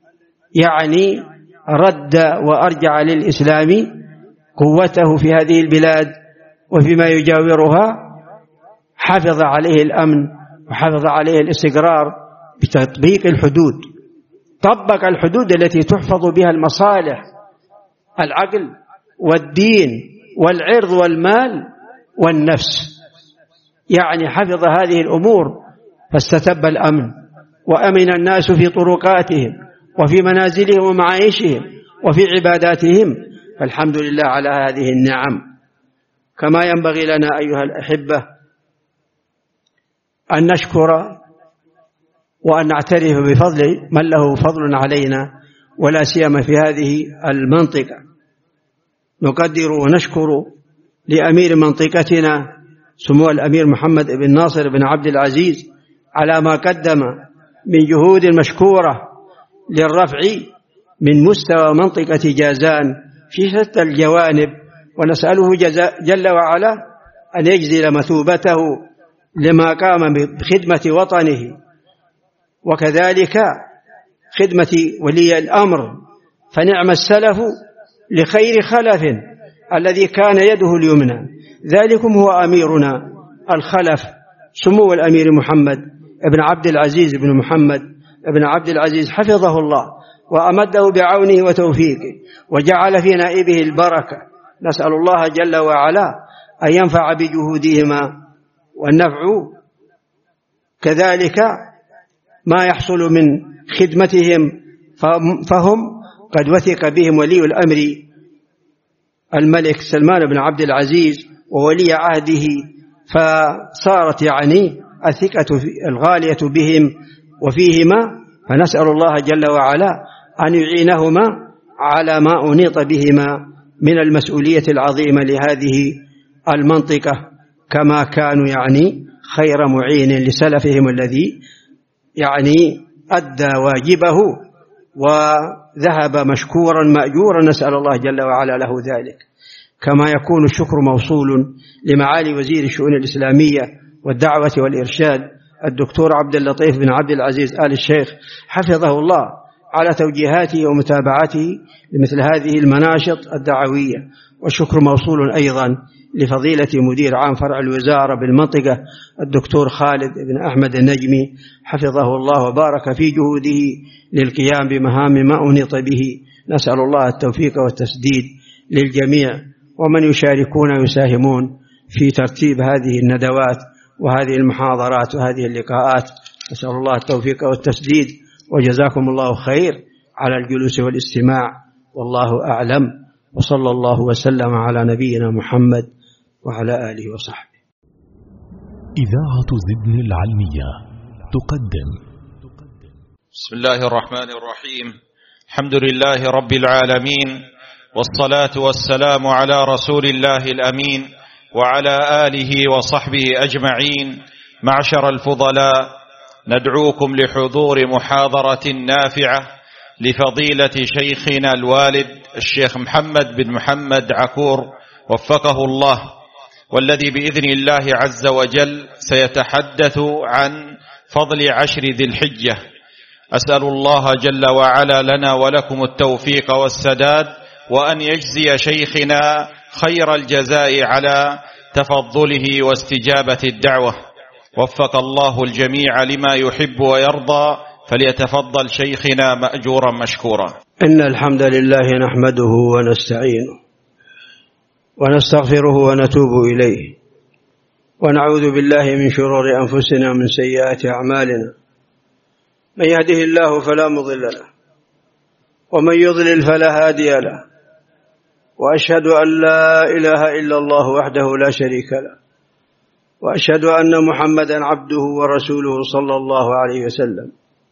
يعني رد وأرجع للإسلام قوته في هذه البلاد وفيما يجاورها، حفظ عليه الأمن وحفظ عليه الاستقرار بتطبيق الحدود، طبق الحدود التي تحفظ بها المصالح، العقل والدين والعرض والمال والنفس، يعني حفظ هذه الأمور فاستتب الأمن، وأمن الناس في طرقاتهم وفي منازلهم ومعايشهم وفي عباداتهم. فالحمد لله على هذه النعم. كما ينبغي لنا أيها الأحبة أن نشكر وأن نعترف بفضل من له فضل علينا، ولا سيما في هذه المنطقة. نقدر ونشكر لأمير منطقتنا سمو الأمير محمد بن ناصر بن عبد العزيز على ما قدم من جهود مشكورة للرفع من مستوى منطقة جازان في شتى الجوانب، ونسأله جل وعلا أن يجزل مثوبته لما قام بخدمة وطنه، وكذلك خدمة ولي الأمر، فنعم السلف لخير خلف الذي كان يده اليمنى. ذلكم هو أميرنا الخلف سمو الأمير محمد بن عبد العزيز بن محمد بن عبد العزيز حفظه الله وأمده بعونه وتوفيقه وجعل في نائبه البركة. نسأل الله جل وعلا أن ينفع بجهودهما، والنفع كذلك ما يحصل من خدمتهم، فهم قد وثق بهم ولي الأمر الملك سلمان بن عبد العزيز وولي عهده، فصارت الثقة الغالية بهم وفيهما، فنسأل الله جل وعلا أن يعينهما على ما أنيط بهما من المسؤولية العظيمة لهذه المنطقة، كما كانوا خير معين لسلفهم الذي أدى واجبه وذهب مشكورا مأجورا، نسأل الله جل وعلا له ذلك. كما يكون الشكر موصول لمعالي وزير الشؤون الإسلامية والدعوة والإرشاد الدكتور عبد اللطيف بن عبد العزيز آل الشيخ حفظه الله على توجيهاته ومتابعته لمثل هذه المناشط الدعوية. والشكر موصول أيضا لفضيلة مدير عام فرع الوزارة بالمنطقة الدكتور خالد بن أحمد النجمي حفظه الله وبارك في جهوده للقيام بمهام ما أنيط به. نسأل الله التوفيق والتسديد للجميع، ومن يشاركون ويساهمون في ترتيب هذه الندوات وهذه المحاضرات وهذه اللقاءات. نسأل الله التوفيق والتسديد، وجزاكم الله خير على الجلوس والاستماع، والله أعلم، وصلى الله وسلم على نبينا محمد وعلى آله وصحبه. إذاعة زدن العلمية تقدم. بسم الله الرحمن الرحيم. الحمد لله رب العالمين، والصلاة والسلام على رسول الله الأمين وعلى آله وصحبه أجمعين. معشر الفضلاء، ندعوكم لحضور محاضرة نافعة لفضيلة شيخنا الوالد الشيخ محمد بن محمد عكور وفقه الله، والذي بإذن الله عز وجل سيتحدث عن فضل 10 ذي الحجة. أسأل الله جل وعلا لنا ولكم التوفيق والسداد، وأن يجزي شيخنا خير الجزاء على تفضله واستجابة الدعوة. وفق الله الجميع لما يحب ويرضى، فليتفضل شيخنا مأجورا مشكورا. إن الحمد لله نحمده ونستعينه ونستغفره ونتوب إليه، ونعوذ بالله من شرور أنفسنا ومن سيئات أعمالنا. من يهده الله فلا مضل له، ومن يضلل فلا هادي له، وأشهد أن لا إله إلا الله وحده لا شريك له، وأشهد أن محمدا عبده ورسوله صلى الله عليه وسلم.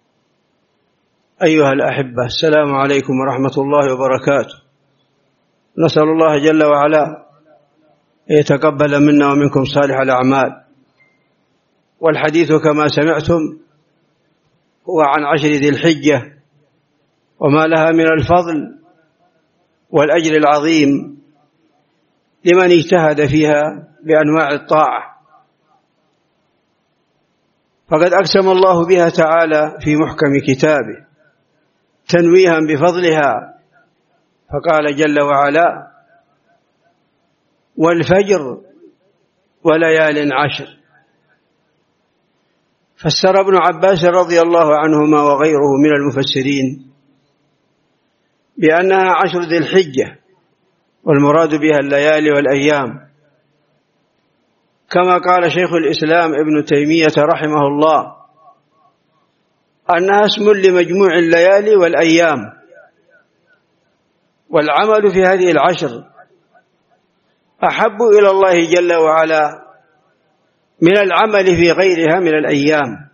أيها الأحبة، السلام عليكم ورحمة الله وبركاته. نسأل الله جل وعلا يتقبل منا ومنكم صالح الأعمال. والحديث كما سمعتم هو عن 10 ذي الحجة وما لها من الفضل والأجر العظيم لمن اجتهد فيها بأنواع الطاعة. فقد أقسم الله بها تعالى في محكم كتابه تنويها بفضلها، فقال جل وعلا: والفجر وليال 10. فسر ابن عباس رضي الله عنهما وغيره من المفسرين بأنها 10 ذي الحجة، والمراد بها الليالي والأيام، كما قال شيخ الإسلام ابن تيمية رحمه الله أنها اسم لمجموع الليالي والأيام. والعمل في هذه 10 أحب إلى الله جل وعلا من العمل في غيرها من الأيام.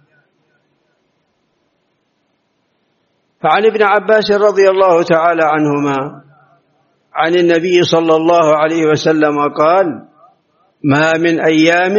فعن ابن عباس رضي الله تعالى عنهما عن النبي صلى الله عليه وسلم قال: ما من أيام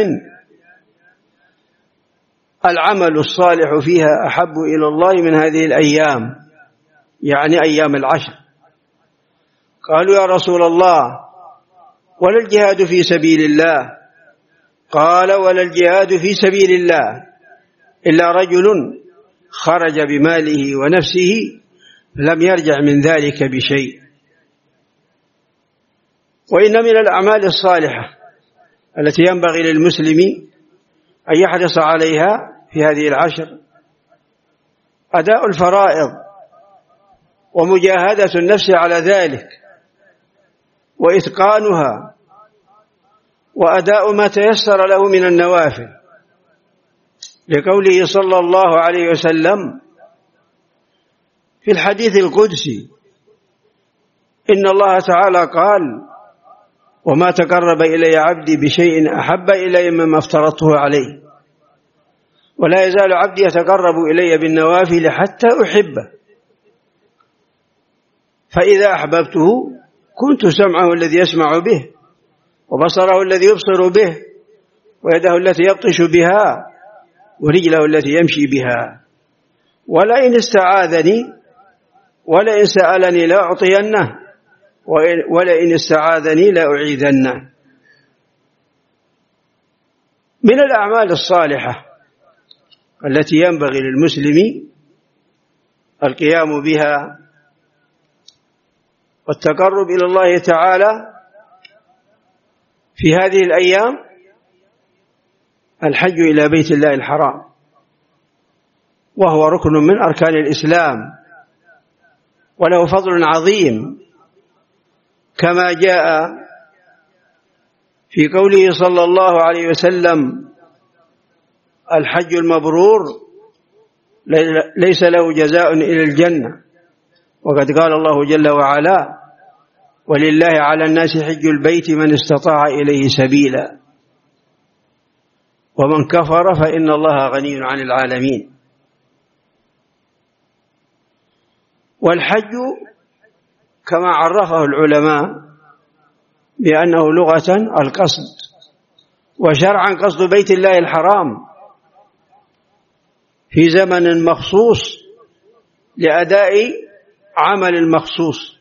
العمل الصالح فيها أحب إلى الله من هذه الأيام، يعني أيام 10. قالوا يا رسول الله ولا الجهاد في سبيل الله؟ قال ولا الجهاد في سبيل الله إلا رجل خرج بماله ونفسه لم يرجع من ذلك بشيء. وإن من الأعمال الصالحة التي ينبغي للمسلم أن يحرص عليها في هذه العشر أداء الفرائض ومجاهدة النفس على ذلك وإتقانها، وأداء ما تيسر له من النوافل، لقوله صلى الله عليه وسلم في الحديث القدسي إن الله تعالى قال وما تقرب إلي عبدي بشيء أحب إلي مما افترضته عليه، ولا يزال عبدي يتقرب إلي بالنوافل حتى أحبه، فإذا أحببته كنت سمعه الذي يسمع به وبصره الذي يبصر به ويده التي يبطش بها ورجله التي يمشي بها، ولئن استعاذني ولئن سألني لأعطينه ولئن استعاذني لأعيذنه. من الأعمال الصالحة التي ينبغي للمسلم القيام بها والتقرب إلى الله تعالى في هذه الأيام الحج إلى بيت الله الحرام، وهو ركن من أركان الإسلام وله فضل عظيم، كما جاء في قوله صلى الله عليه وسلم الحج المبرور ليس له جزاء إلى الجنة، وقد قال الله جل وعلا ولله على الناس حج البيت من استطاع إليه سبيلا ومن كفر فإن الله غني عن العالمين. والحج كما عرفه العلماء بأنه لغة القصد، وشرعا قصد بيت الله الحرام في زمن مخصوص لأداء عمل مخصوص.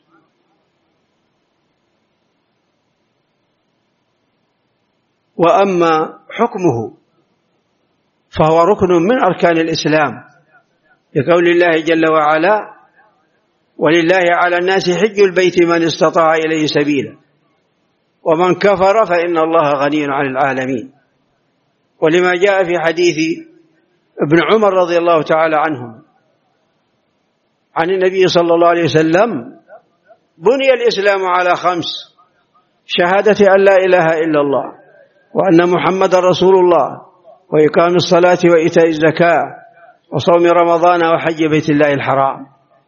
وأما حكمه فهو ركن من أركان الإسلام، لقول الله جل وعلا ولله على الناس حج البيت من استطاع إليه سبيلا ومن كفر فإن الله غني عن العالمين. ولما جاء في حديث ابن عمر رضي الله تعالى عنهم عن النبي صلى الله عليه وسلم بني الإسلام على 5: شهادة أن لا إله إلا الله وأن محمد رسول الله وإقام الصلاة وإيتاء الزكاة وصوم رمضان وحج بيت الله الحرام.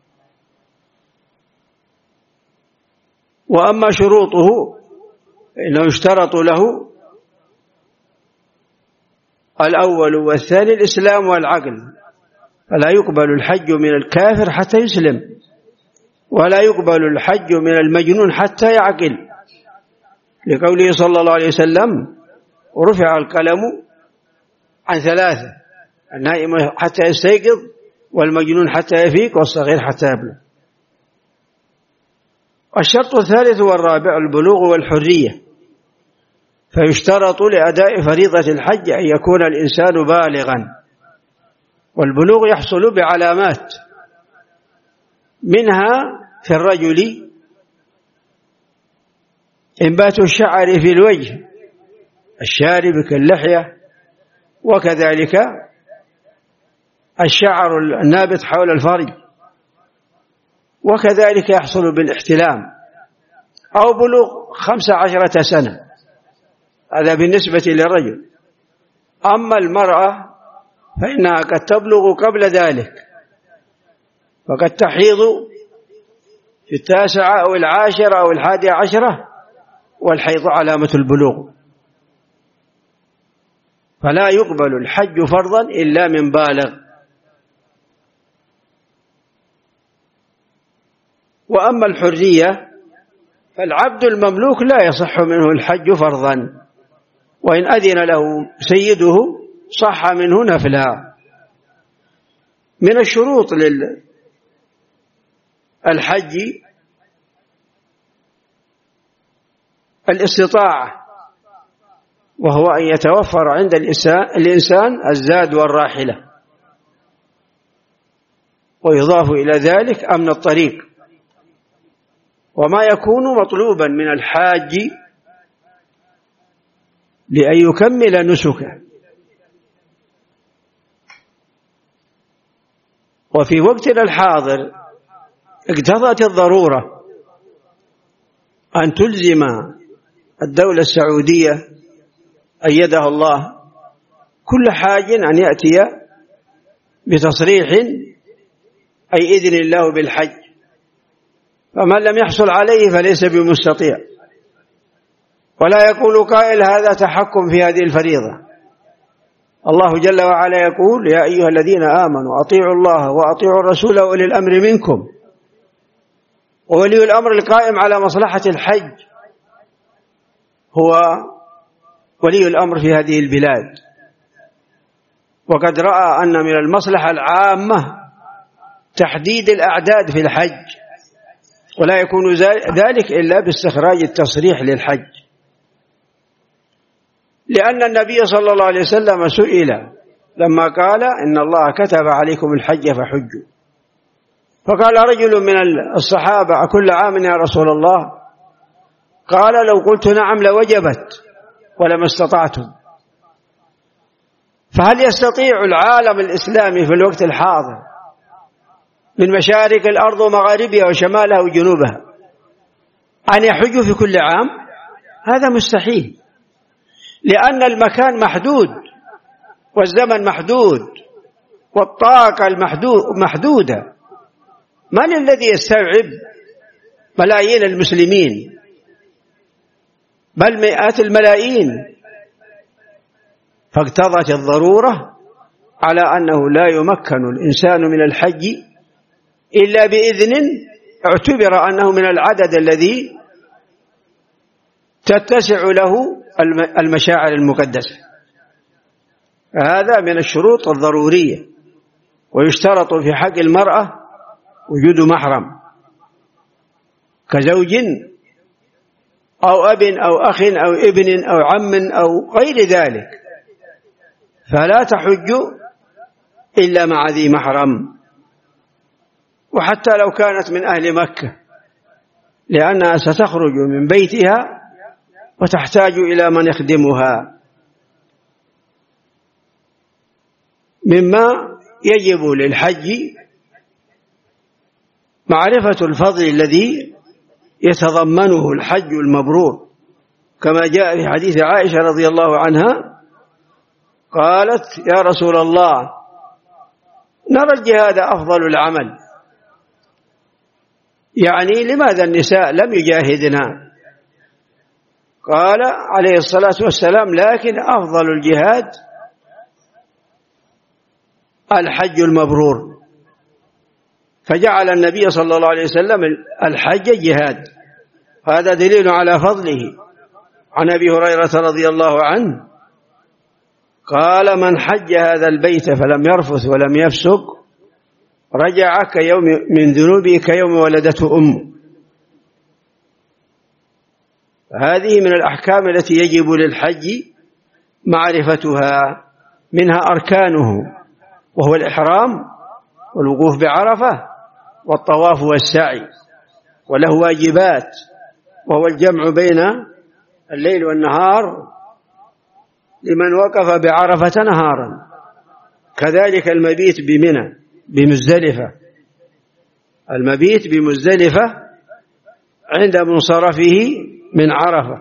وأما شروطه فإنه يشترط له الأول والثاني الإسلام والعقل، فلا يقبل الحج من الكافر حتى يسلم، ولا يقبل الحج من المجنون حتى يعقل، لقوله صلى الله عليه وسلم ورفع القلم عن 3: النائم حتى يستيقظ والمجنون حتى يفيق والصغير حتى يبلغ. الشرط الثالث والرابع البلوغ والحرية، فيشترط لأداء فريضة الحج أن يكون الإنسان بالغا، والبلوغ يحصل بعلامات، منها في الرجل إنبات الشعر في الوجه الشارب كاللحية، وكذلك الشعر النابت حول الفرج، وكذلك يحصل بالاحتلام أو بلوغ 15 سنة، هذا بالنسبة للرجل. أما المرأة فإنها قد تبلغ قبل ذلك، وقد تحيض في 9 أو 10 أو 11، والحيض علامة البلوغ، فلا يقبل الحج فرضا إلا من بالغ. وأما الحرية فالعبد المملوك لا يصح منه الحج فرضا، وإن أذن له سيده صح منه نفلا. من الشروط للحج الاستطاعة، وهو أن يتوفر عند الإنسان الزاد والراحلة، ويضاف إلى ذلك أمن الطريق، وما يكون مطلوبا من الحاج لأن يكمل نسكه. وفي وقتنا الحاضر اقتضت الضرورة أن تلزم الدولة السعودية أيدها الله كل حاج أن يأتي بتصريح أي إذن الله بالحج، فمن لم يحصل عليه فليس بمستطيع. ولا يقول قائل هذا تحكم في هذه الفريضة. الله جل وعلا يقول: يا أيها الذين آمنوا أطيعوا الله وأطيعوا الرسول وأولي الأمر منكم. وولي الأمر القائم على مصلحة الحج هو ولي الأمر في هذه البلاد، وقد رأى أن من المصلحة العامة تحديد الأعداد في الحج، ولا يكون ذلك إلا باستخراج التصريح للحج، لأن النبي صلى الله عليه وسلم سئل لما قال: إن الله كتب عليكم الحج فحجوا، فقال رجل من الصحابة: أكل عام يا رسول الله؟ قال: لو قلت نعم لوجبت ولما استطعتم. فهل يستطيع العالم الإسلامي في الوقت الحاضر من مشارق الأرض ومغاربها وشمالها وجنوبها أن يحجوا في كل عام؟ هذا مستحيل، لأن المكان محدود والزمن محدود والطاقة محدودة. من الذي يستوعب ملايين المسلمين بل مئات الملايين؟ فاقتضت الضرورة على أنه لا يمكن الإنسان من الحج إلا بإذن اعتبر أنه من العدد الذي تتسع له المشاعر المقدسة. هذا من الشروط الضرورية. ويشترط في حق المرأة وجود محرم كزوج أو أب أو أخ أو ابن أو عم أو غير ذلك، فلا تحج إلا مع ذي محرم، وحتى لو كانت من أهل مكة، لأنها ستخرج من بيتها وتحتاج إلى من يخدمها. مما يجب للحج معرفة الفضل الذي يتضمنه الحج المبرور، كما جاء في حديث عائشة رضي الله عنها قالت: يا رسول الله، نرى الجهاد أفضل العمل، يعني لماذا النساء لم يجاهدنا؟ قال عليه الصلاة والسلام: لكن أفضل الجهاد الحج المبرور. فجعل النبي صلى الله عليه وسلم الحج جهاد، هذا دليل على فضله. عن أبي هريرة رضي الله عنه قال: من حج هذا البيت فلم يرفث ولم يفسق رجع كيوم من ذنوبه كيوم ولدته أمه. هذه من الأحكام التي يجب للحج معرفتها، منها أركانه وهو الإحرام والوقوف بعرفة والطواف والسعي، وله واجبات وهو الجمع بين الليل والنهار لمن وقف بعرفة نهارا، كذلك المبيت بمنى بمزدلفة، المبيت بمزدلفة عند منصرفه من عرفة،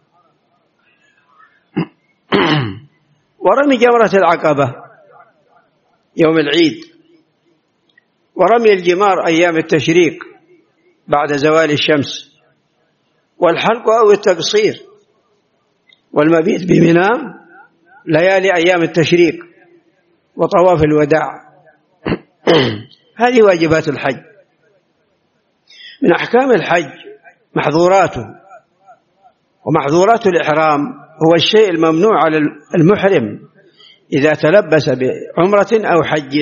ورمي جمرة العقبة يوم العيد، ورمي الجمار أيام التشريق بعد زوال الشمس، والحلق أو التقصير، والمبيت بمنى ليالي أيام التشريق، وطواف الوداع. هذه واجبات الحج. من أحكام الحج محظوراته، ومحظورات الإحرام هو الشيء الممنوع على المحرم إذا تلبس بعمرة أو حج.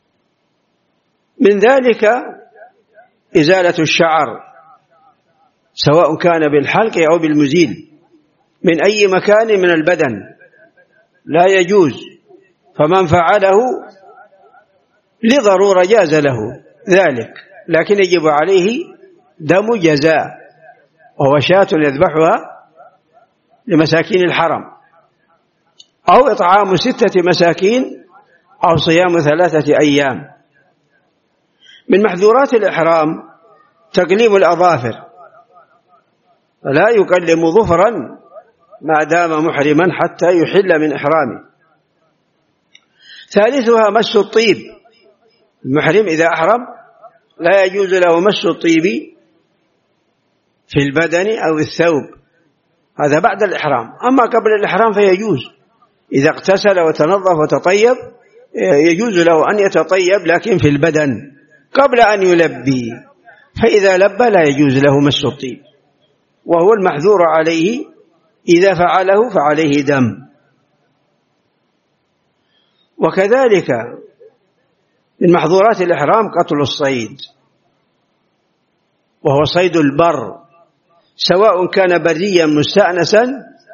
من ذلك إزالة الشعر سواء كان بالحلق أو بالمزيل من أي مكان من البدن لا يجوز، فمن فعله لضرورة جاز له ذلك، لكن يجب عليه دم جزاء، وهو شاة يذبحها لمساكين الحرم، أو إطعام 6 مساكين، أو صيام 3 أيام. من محظورات الإحرام تقليم الأظافر، فلا يقلم ظفرا ما دام محرما حتى يحل من إحرامه. ثالثها مس الطيب، المحرم إذا أحرم لا يجوز له مس الطيب في البدن أو الثوب، هذا بعد الإحرام. أما قبل الإحرام فيجوز، إذا اغتسل وتنظف وتطيب يجوز له أن يتطيب، لكن في البدن قبل أن يلبي، فإذا لبى لا يجوز له مس الطيب، وهو المحذور عليه، إذا فعله فعليه دم. وكذلك من محظورات الإحرام قتل الصيد، وهو صيد البر، سواء كان بريا مستأنسا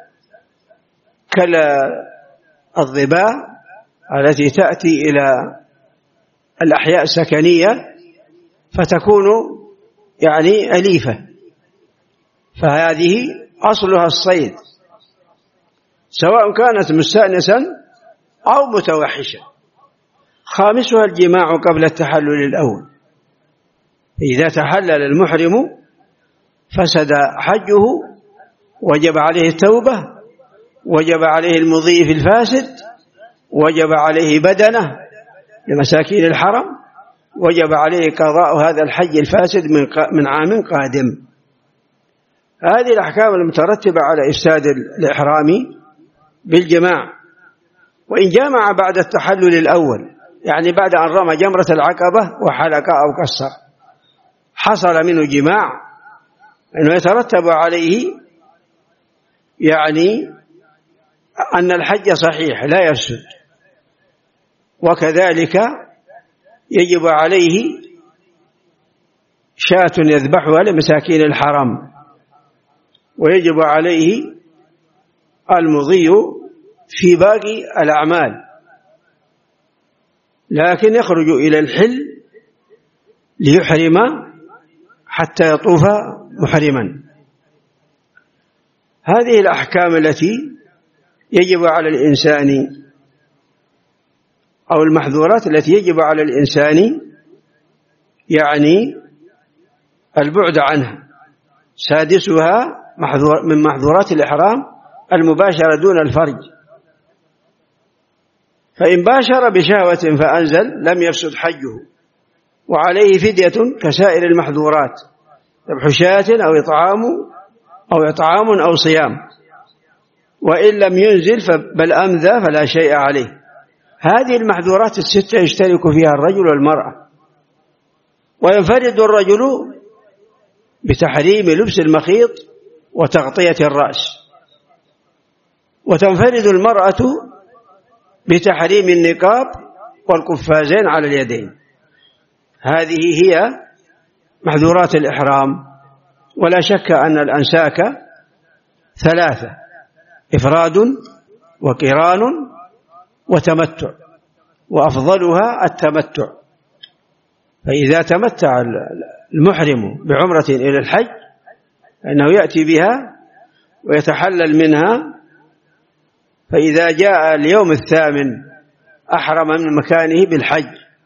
كالظباء التي تأتي إلى الأحياء السكنية فتكون يعني أليفة، فهذه أصلها الصيد، سواء كانت مستأنسا أو متوحشة. خامسها الجماع قبل التحلل الأول، إذا تحلل المحرم فسد حجه، وجب عليه التوبة، وجب عليه المضي في الفاسد، وجب عليه بدنه لمساكين الحرم، وجب عليه قضاء هذا الحج الفاسد من عام قادم. هذه الأحكام المترتبة على إفساد الإحرام بالجماع. وإن جامع بعد التحلل الأول، يعني بعد أن رمى جمرة العقبة وحلق أو قصر، حصل منه جماع، أنه يترتب عليه يعني أن الحج صحيح لا يفسد. وكذلك يجب عليه شاة يذبحها لمساكين الحرم، ويجب عليه المضي في باقي الأعمال، لكن يخرج إلى الحل ليحرم حتى يطوف محرما. هذه الأحكام التي يجب على الإنسان، أو المحظورات التي يجب على الإنسان يعني البعد عنها. سادسها من محظورات الإحرام المباشرة دون الفرج، فإن باشر بشهوة فأنزل لم يفسد حجه، وعليه فدية كسائر المحظورات، ذبح شاة أو إطعام أو صيام، وإن لم ينزل بل أمذى فلا شيء عليه. هذه المحظورات الستة يشترك فيها الرجل والمرأة، وينفرد الرجل بتحريم لبس المخيط وتغطية الرأس، وتنفرد المرأة بتحريم النقاب والقفازين على اليدين. هذه هي محظورات الإحرام. ولا شك أن الأنساك 3: إفراد وقران وتمتع، وأفضلها التمتع. فإذا تمتع المحرم بعمرة إلى الحج فإنه يأتي بها ويتحلل منها، فإذا جاء اليوم 8 أحرم من مكانه بالحج.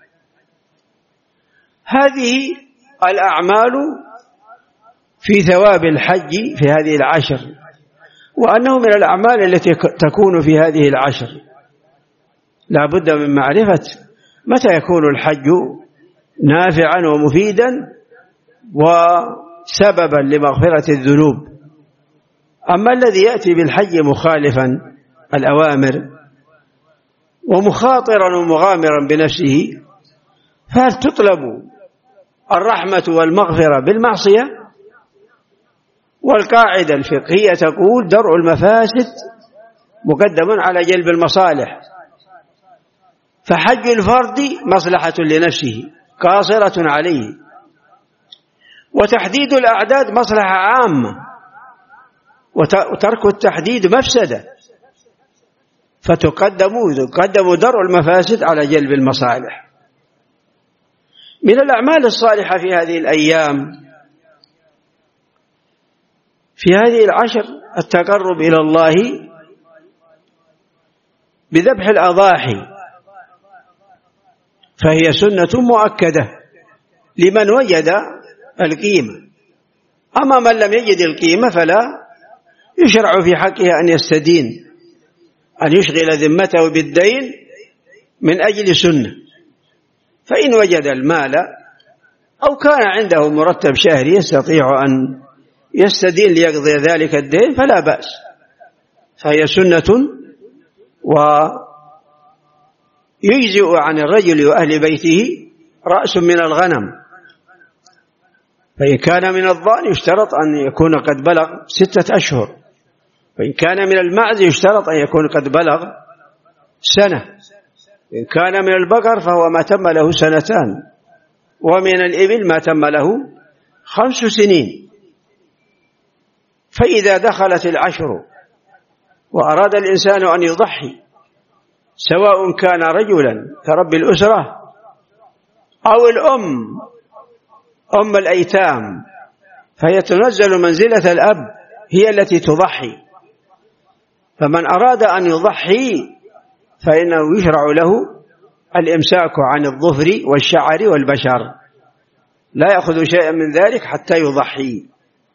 هذه الأعمال في ثواب الحج في هذه العشر، وأنه من الأعمال التي تكون في هذه العشر لا بد من معرفة متى يكون الحج نافعا ومفيدا وسببا لمغفرة الذنوب. أما الذي يأتي بالحج مخالفا الأوامر ومخاطرا ومغامرا بنفسه، فهل تطلب الرحمة والمغفرة بالمعصية؟ والقاعدة الفقهية تقول: درء المفاسد مقدم على جلب المصالح. فحج الفرد مصلحة لنفسه قاصرة عليه، وتحديد الأعداد مصلحة عامة، وترك التحديد مفسدة، فتقدم درء المفاسد على جلب المصالح. من الأعمال الصالحة في هذه الأيام في هذه العشر التقرب إلى الله بذبح الأضاحي، فهي سنة مؤكدة لمن وجد القيمة. أما من لم يجد القيمة فلا يشرع في حقه أن يستدين، أن يشغل ذمته بالدين من أجل سنة. فإن وجد المال أو كان عنده مرتب شهري يستطيع أن يستدين ليقضي ذلك الدين فلا بأس، فهي سنة ويجزئ عن الرجل وأهل بيته رأس من الغنم. فإن كان من الضأن يشترط أن يكون قد بلغ 6 أشهر، وإن كان من المعز يشترط أن يكون قد بلغ سنة، إن كان من البقر فهو ما تم له 2 سنين، ومن الإبل ما تم له 5 سنين. فإذا دخلت العشر وأراد الإنسان أن يضحي، سواء كان رجلا كرب الأسرة أو أم الأيتام، فهي تنزل منزلة الأب، هي التي تضحي. فمن أراد أن يضحي فإنه يشرع له الإمساك عن الظفر والشعر والبشر، لا يأخذ شيئا من ذلك حتى يضحي.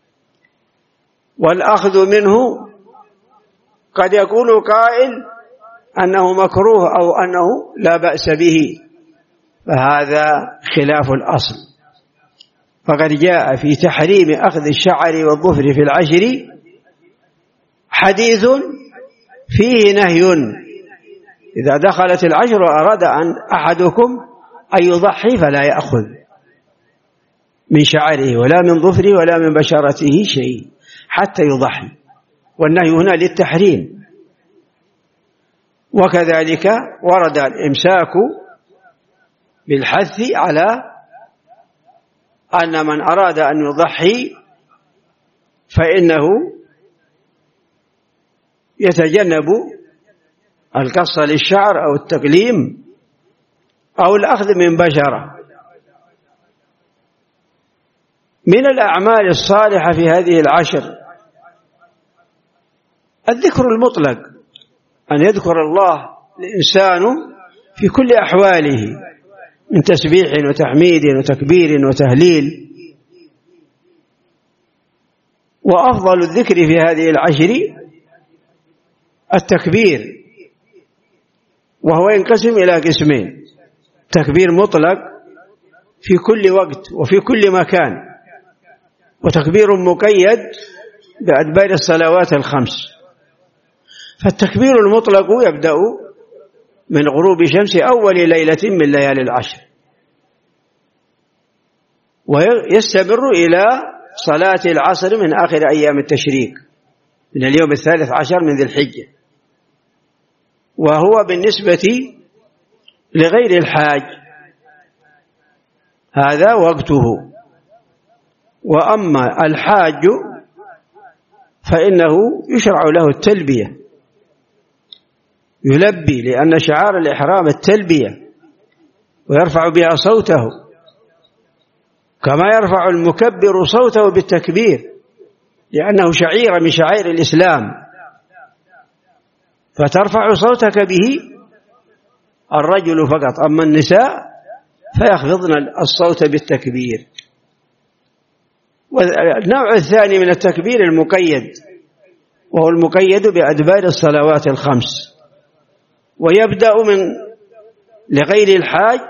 والأخذ منه قد يقول قائل أنه مكروه أو أنه لا بأس به، فهذا خلاف الأصل. فقد جاء في تحريم أخذ الشعر والظفر في العشر حديث فيه نهي. إذا دخلت العشر وأراد أن أحدكم أن يضحي فلا يأخذ من شعره ولا من ظفره ولا من بشرته شيء حتى يضحي، والنهي هنا للتحريم. وكذلك ورد الإمساك بالحث على أن من أراد أن يضحي فإنه يتجنب القص للشعر أو التقليم أو الأخذ من بشرة. من الأعمال الصالحة في هذه العشر الذكر المطلق، أن يذكر الله الإنسان في كل أحواله من تسبيح وتحميد وتكبير وتهليل. وأفضل الذكر في هذه العشر التكبير، وهو ينقسم إلى قسمين: تكبير مطلق في كل وقت وفي كل مكان، وتكبير مقيد بأدبار الصلوات الخمس. فالتكبير المطلق يبدأ من غروب شمس أول ليلة من ليالي العشر، ويستمر إلى صلاة العصر من آخر أيام التشريق من اليوم 13 من ذي الحجة. وهو بالنسبة لغير الحاج هذا وقته. وأما الحاج فإنه يشرع له التلبية، يلبي، لأن شعار الإحرام التلبية، ويرفع بها صوته كما يرفع المكبر صوته بالتكبير، لأنه شعيرة من شعائر الإسلام، فترفع صوتك به الرجل فقط، أما النساء فيخفضن الصوت بالتكبير. والنوع الثاني من التكبير المقيد، وهو المقيد بأدبار الصلوات الخمس، ويبدأ لغير الحاج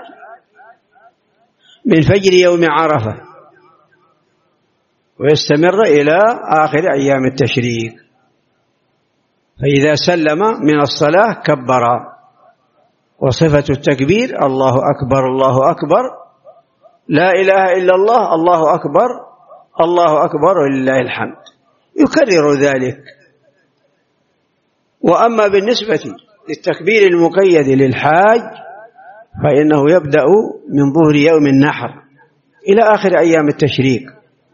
من فجر يوم عرفة ويستمر إلى آخر أيام التشريق. فإذا سلم من الصلاة كبر. وصفة التكبير: الله أكبر الله أكبر، لا إله إلا الله، الله أكبر الله أكبر ولله الحمد، يكرر ذلك. وأما بالنسبة للتكبير المقيد للحاج فإنه يبدأ من ظهر يوم النحر إلى آخر أيام التشريق،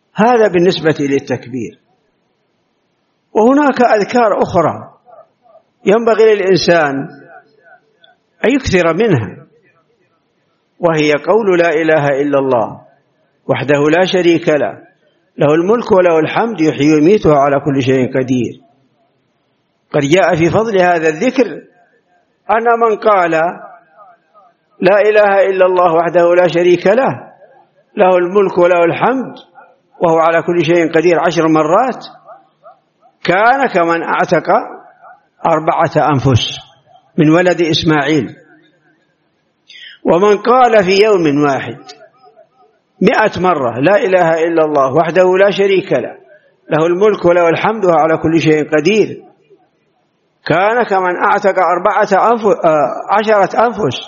هذا بالنسبة للتكبير. وهناك أذكار أخرى ينبغي للإنسان أن يكثر منها، وهي قول لا إله إلا الله وحده لا شريك له، له الملك وله الحمد يحيي ويميت وهو على كل شيء قدير. قد جاء في فضل هذا الذكر أن من قال لا إله إلا الله وحده لا شريك له، له الملك وله الحمد وهو على كل شيء قدير 10 مرات، كان كمن أعتق 4 أنفس من ولد إسماعيل. ومن قال في يوم واحد 100 مرة لا إله إلا الله وحده لا شريك له، له الملك وله الحمد وهو على كل شيء قدير، كان كمن أعتق 10 أنفس،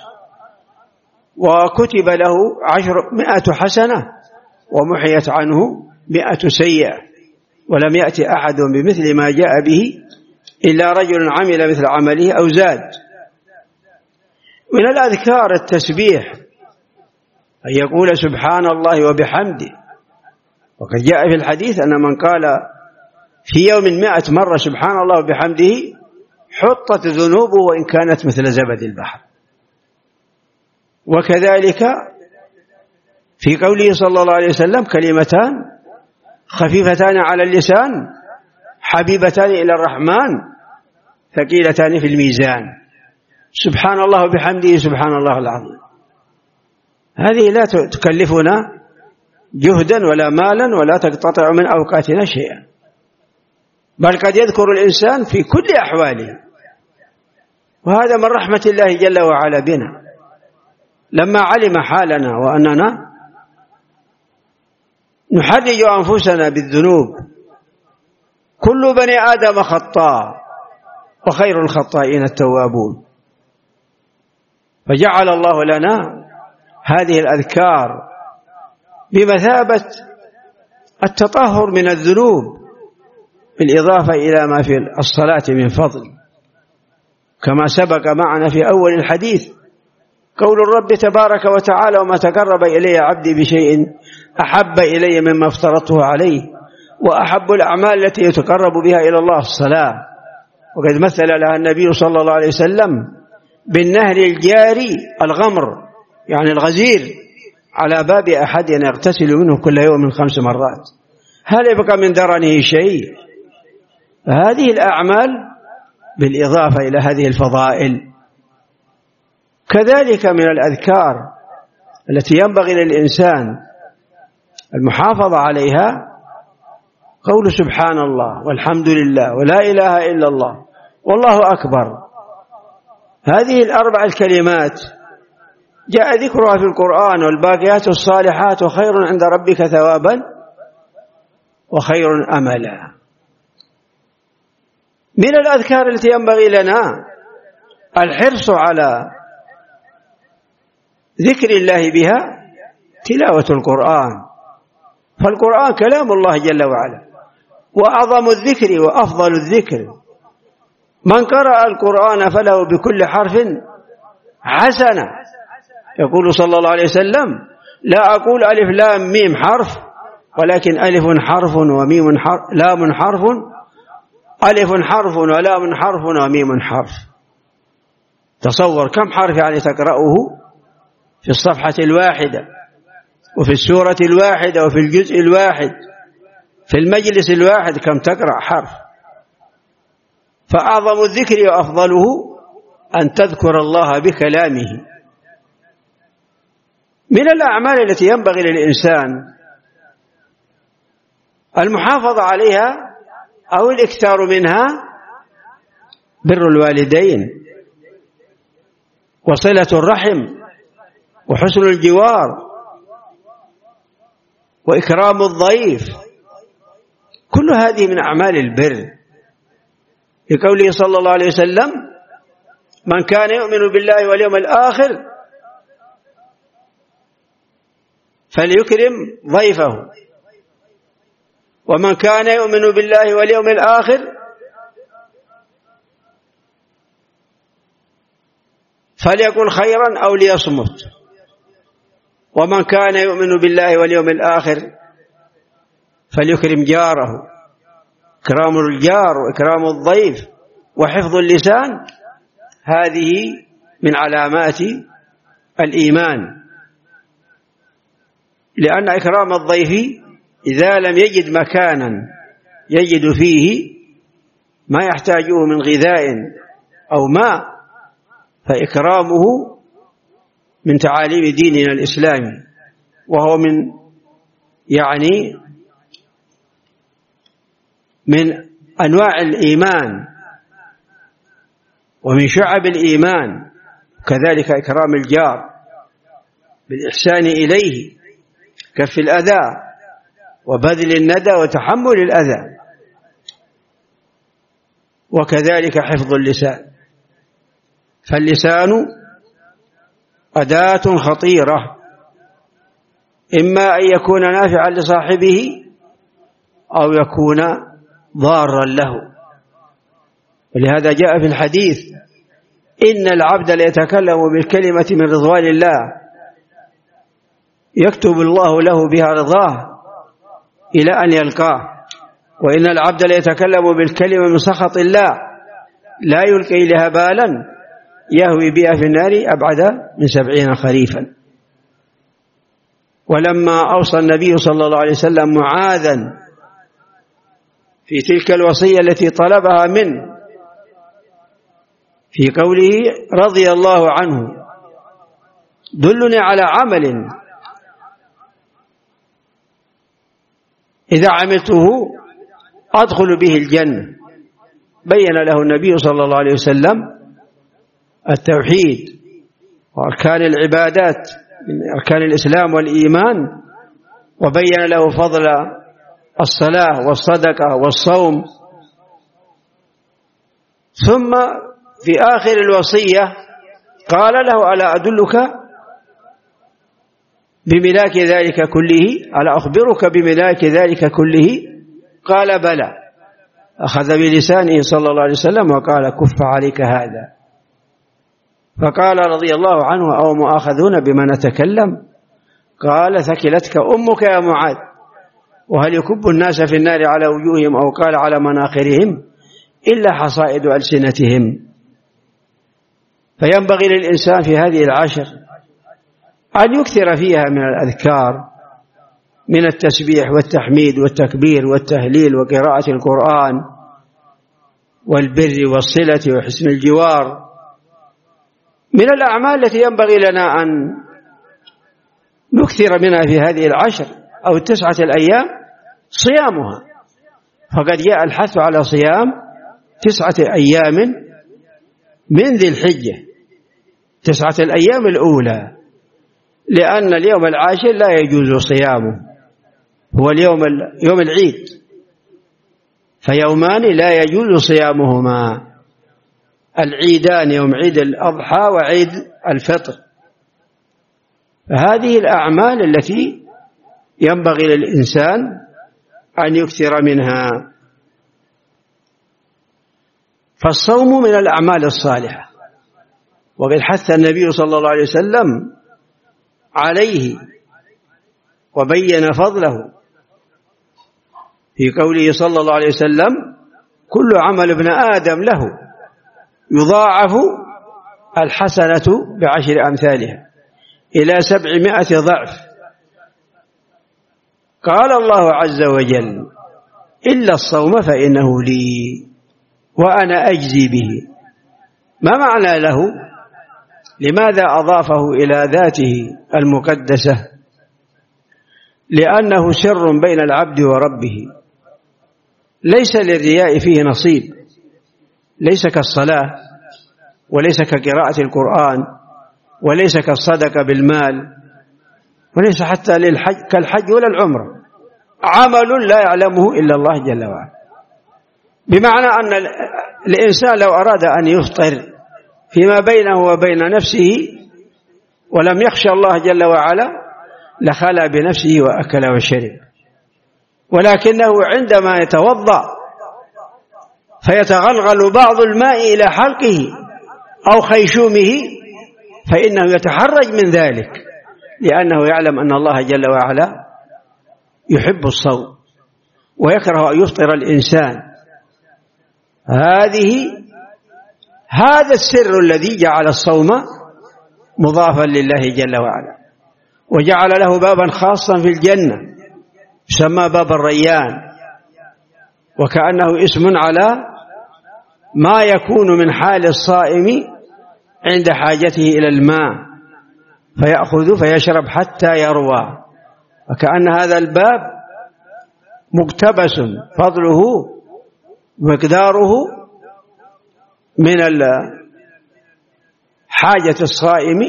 وكتب له 100 حسنة ومحيت عنه 100 سيئة، ولم يأتي أحد بمثل ما جاء به إلا رجل عمل مثل عمله أو زاد. من الأذكار التسبيح أن يقول سبحان الله وبحمده، وقد جاء في الحديث أن من قال في يوم 100 مرة سبحان الله وبحمده حطت ذنوبه وإن كانت مثل زبد البحر. وكذلك في قوله صلى الله عليه وسلم كلمتان خفيفتان على اللسان حبيبتان إلى الرحمن ثقيلتان في الميزان، سبحان الله وبحمده سبحان الله العظيم. هذه لا تكلفنا جهدا ولا مالا ولا تقتطع من أوقاتنا شيئا، بل قد يذكر الإنسان في كل أحواله، وهذا من رحمة الله جل وعلا بنا لما علم حالنا وأننا نحرج أنفسنا بالذنوب. كل بني آدم خطاء وخير الخطائين التوابون، فجعل الله لنا هذه الأذكار بمثابة التطهر من الذنوب، بالإضافة إلى ما في الصلاة من فضل، كما سبق معنا في أول الحديث قول الرب تبارك وتعالى وما تقرب إلي عبدي بشيء أحب إلي مما افترضته عليه، وأحب الأعمال التي يتقرب بها إلى الله الصلاة. وقد مثل لها النبي صلى الله عليه وسلم بالنهر الجاري الغمر، يعني الغزير، على باب أحدنا يغتسل منه كل يوم 5 مرات، هل يبقى من درنه شيء؟ هذه الأعمال بالإضافة إلى هذه الفضائل. كذلك من الأذكار التي ينبغي للإنسان المحافظة عليها قول سبحان الله والحمد لله ولا إله إلا الله والله أكبر. هذه ال4 الكلمات جاء ذكرها في القرآن، والباقيات الصالحات خير عند ربك ثوابا وخير أملا. من الأذكار التي ينبغي لنا الحرص على ذكر الله بها تلاوة القرآن، فالقرآن كلام الله جل وعلا، وأعظم الذكر وأفضل الذكر. من قرأ القرآن فله بكل حرف حسنة. يقول صلى الله عليه وسلم لا أقول ألف لام ميم حرف، ولكن ألف حرف وميم حرف، لام حرف، ألف حرف ولام حرف وميم حرف. تصور كم حرف يعني تقرأه في الصفحة الواحدة وفي السورة الواحدة وفي الجزء الواحد في المجلس الواحد، كم تقرأ حرف. فأعظم الذكر وأفضله أن تذكر الله بكلامه. من الأعمال التي ينبغي للإنسان المحافظة عليها أو الإكثار منها بر الوالدين وصلة الرحم وحسن الجوار وإكرام الضيف، كل هذه من أعمال البر. لقوله صلى الله عليه وسلم من كان يؤمن بالله واليوم الآخر فليكرم ضيفه، ومن كان يؤمن بالله واليوم الآخر فليقل خيرا أو ليصمت، ومن كان يؤمن بالله واليوم الآخر فليكرم جاره. إكرام الجار وإكرام الضيف وحفظ اللسان هذه من علامات الإيمان، لأن إكرام الضيف إذا لم يجد مكانا يجد فيه ما يحتاجه من غذاء أو ماء فإكرامه من تعاليم ديننا الإسلامي، وهو من أنواع الإيمان ومن شعب الإيمان. كذلك إكرام الجار بالإحسان إليه، كف الأذى وبذل الندى وتحمل الأذى، وكذلك حفظ اللسان. فاللسان أداة خطيرة، إما أن يكون نافعا لصاحبه أو يكون ضارا له. ولهذا جاء في الحديث: إن العبد ليتكلم بالكلمة من رضوان الله يكتب الله له بها رضاه إلى أن يلقاه، وإن العبد ليتكلم بالكلمة من سخط الله لا يلقي لها بالا يهوي بها في النار أبعد من 70 خريفا. ولما أوصى النبي صلى الله عليه وسلم معاذا في تلك الوصية التي طلبها منه في قوله رضي الله عنه: دلني على عمل إذا عملته أدخل به الجنة. بين له النبي صلى الله عليه وسلم التوحيد وأركان العبادات من أركان الإسلام والإيمان، وبين له فضل الصلاة والصدقة والصوم. ثم في آخر الوصية قال له: ألا أدلك بملاك ذلك كله؟ ألا أخبرك بملاك ذلك كله؟ قال: بلى. أخذ بلسانه صلى الله عليه وسلم وقال: كف عليك هذا. فقال رضي الله عنه: أو مؤاخذون بما نتكلم؟ قال: ثكلتك أمك يا معاذ. وهل يكب الناس في النار على وجوههم أو قال على مناخرهم إلا حصائد ألسنتهم. فينبغي للإنسان في هذه العشر أن يكثر فيها من الأذكار، من التسبيح والتحميد والتكبير والتهليل وقراءة القرآن والبر والصلة وحسن الجوار. من الأعمال التي ينبغي لنا أن نكثر منها في هذه العشر أو 9 الأيام صيامها، فقد جاء الحث على صيام 9 أيام من ذي الحجة، 9 الأيام الأولى، لأن اليوم العاشر لا يجوز صيامه، هو يوم العيد، فيومان لا يجوز صيامهما، العيدان يوم عيد الأضحى وعيد الفطر. فهذه الأعمال التي ينبغي للإنسان أن يكثر منها. فالصوم من الأعمال الصالحة، وقد حث النبي صلى الله عليه وسلم عليه وبين فضله في قوله صلى الله عليه وسلم: كل عمل ابن آدم له يضاعف الحسنة ب10 أمثالها إلى 700 ضعف. قال الله عز وجل: إلا الصوم فإنه لي وأنا أجزي به. ما معنى له؟ لماذا أضافه إلى ذاته المقدسة؟ لأنه سر بين العبد وربه، ليس للرياء فيه نصيب، ليس كالصلاة وليس كقراءة القرآن وليس كالصدقة بالمال وليس حتى كالحج ولا العمرة، عمل لا يعلمه إلا الله جل وعلا. بمعنى أن الإنسان لو أراد أن يفطر فيما بينه وبين نفسه ولم يخشى الله جل وعلا لخلى بنفسه وأكل وشرب، ولكنه عندما يتوضأ فيتغلغل بعض الماء إلى حلقه أو خيشومه فإنه يتحرج من ذلك، لأنه يعلم أن الله جل وعلا يحب الصوم ويكره أن يفطر الإنسان. هذا السر الذي جعل الصوم مضافا لله جل وعلا، وجعل له بابا خاصا في الجنة يسمى باب الريان، وكأنه اسم على ما يكون من حال الصائم عند حاجته إلى الماء فيأخذ فيشرب حتى يروى، وكأن هذا الباب مقتبس فضله ومقداره من حاجة الصائم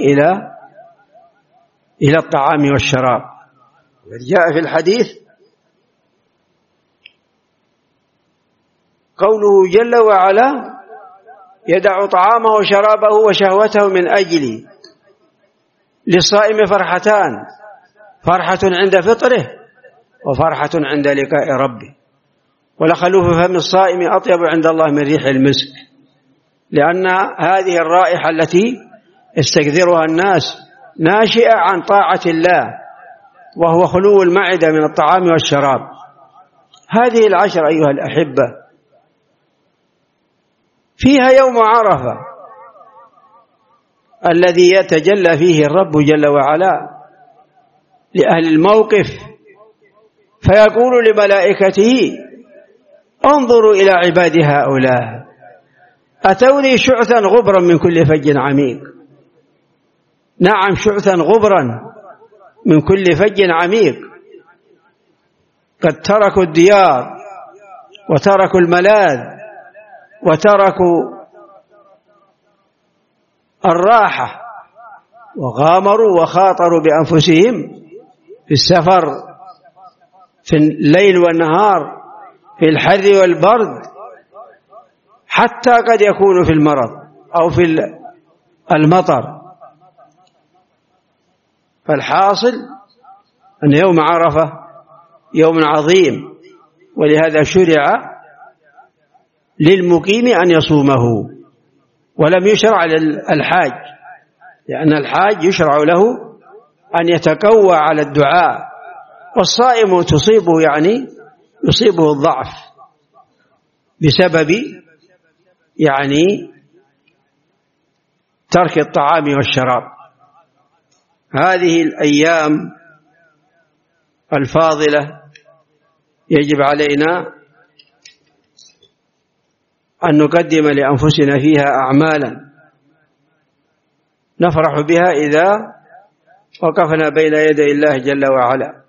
إلى الطعام والشراب. جاء في الحديث قوله جل وعلا: يدع طعامه وشرابه وشهوته من أجلي. للصائم فرحتان: فرحة عند فطره وفرحة عند لقاء ربه. ولخلوف فم الصائم أطيب عند الله من ريح المسك، لأن هذه الرائحة التي يستكثرها الناس ناشئة عن طاعة الله، وهو خلو المعدة من الطعام والشراب. هذه العشر أيها الأحبة فيها يوم عرفة الذي يتجلى فيه الرب جل وعلا لأهل الموقف، فيقول لملائكته: انظروا إلى عبادي هؤلاء أتوني شعثا غبرا من كل فج عميق. نعم، شعثا غبرا من كل فج عميق، قد تركوا الديار وتركوا الملاذ وتركوا الراحة وغامروا وخاطروا بأنفسهم في السفر، في الليل والنهار، في الحر والبرد، حتى قد يكونوا في المرض أو في المطر. فالحاصل أن يوم عرفة يوم عظيم، ولهذا شرع للمقيم أن يصومه، ولم يشرع للحاج، لأن الحاج يشرع له أن يتقوى على الدعاء، والصائم تصيبه يصيبه الضعف بسبب ترك الطعام والشراب. هذه الأيام الفاضلة يجب علينا أن نقدم لأنفسنا فيها أعمالا نفرح بها إذا وقفنا بين يدي الله جل وعلا.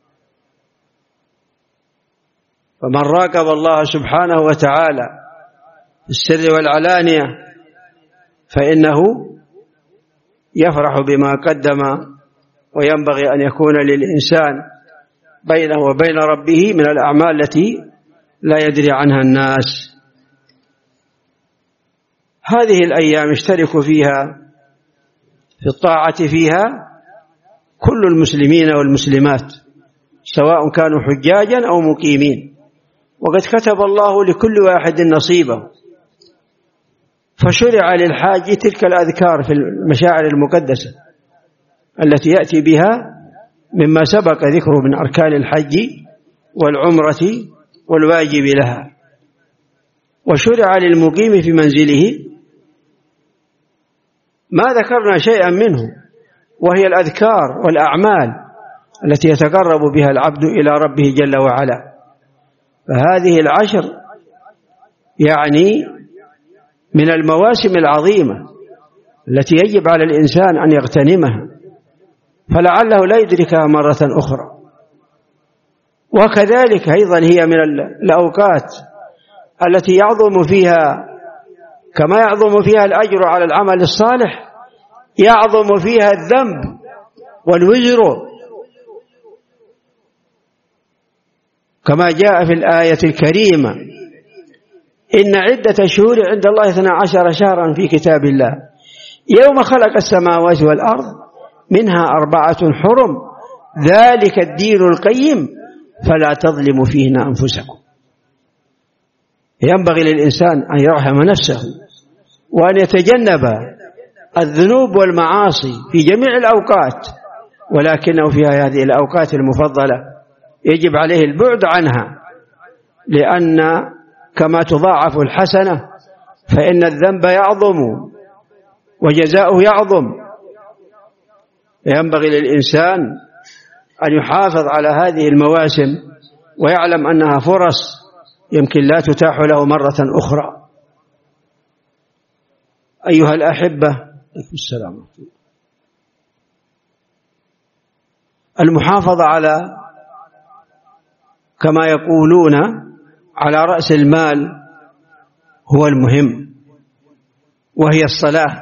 فمن راقب الله سبحانه وتعالى في السر والعلانية فإنه يفرح بما قدم، وينبغي أن يكون للإنسان بينه وبين ربه من الأعمال التي لا يدري عنها الناس. هذه الأيام اشتركوا فيها في الطاعة فيها كل المسلمين والمسلمات، سواء كانوا حجاجا أو مقيمين، وقد كتب الله لكل واحد نصيبه. فشرع للحاج تلك الأذكار في المشاعر المقدسة التي يأتي بها مما سبق ذكره من أركان الحج والعمرة والواجب لها. وشرع للمقيم في منزله ما ذكرنا شيئا منه، وهي الأذكار والأعمال التي يتقرب بها العبد إلى ربه جل وعلا. فهذه العشر من المواسم العظيمة التي يجب على الإنسان أن يغتنمها، فلعله لا يدركها مرة أخرى. وكذلك أيضا هي من الأوقات التي يعظم فيها، كما يعظم فيها الأجر على العمل الصالح، يعظم فيها الذنب والوزر، كما جاء في الآية الكريمة: إن عدة الشهور عند الله 12 شهرا في كتاب الله يوم خلق السماوات والأرض منها 4 حرم ذلك الدين القيم فلا تظلموا فيهن أنفسكم. ينبغي للإنسان أن يرحم نفسه وأن يتجنب الذنوب والمعاصي في جميع الأوقات، ولكنه في هذه الأوقات المفضلة يجب عليه البعد عنها لأن كما تضاعف الحسنة فإن الذنب يعظم وجزاؤه يعظم. ينبغي للإنسان أن يحافظ على هذه المواسم ويعلم أنها فرص يمكن لا تتاح له مرة أخرى. أيها الأحبة، السلام، المحافظة على كما يقولون على رأس المال هو المهم، وهي الصلاة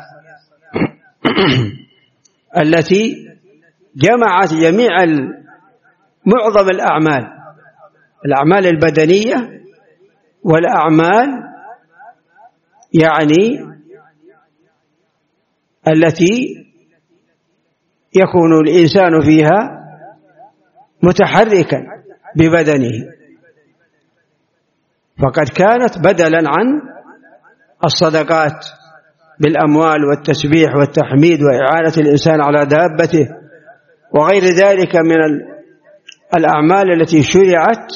التي جمعت جميع معظم الأعمال البدنية والأعمال يعني التي يكون الإنسان فيها متحركا ببدنه، فقد كانت بدلا عن الصدقات بالأموال والتسبيح والتحميد وإعانة الإنسان على دابته وغير ذلك من الأعمال التي شرعت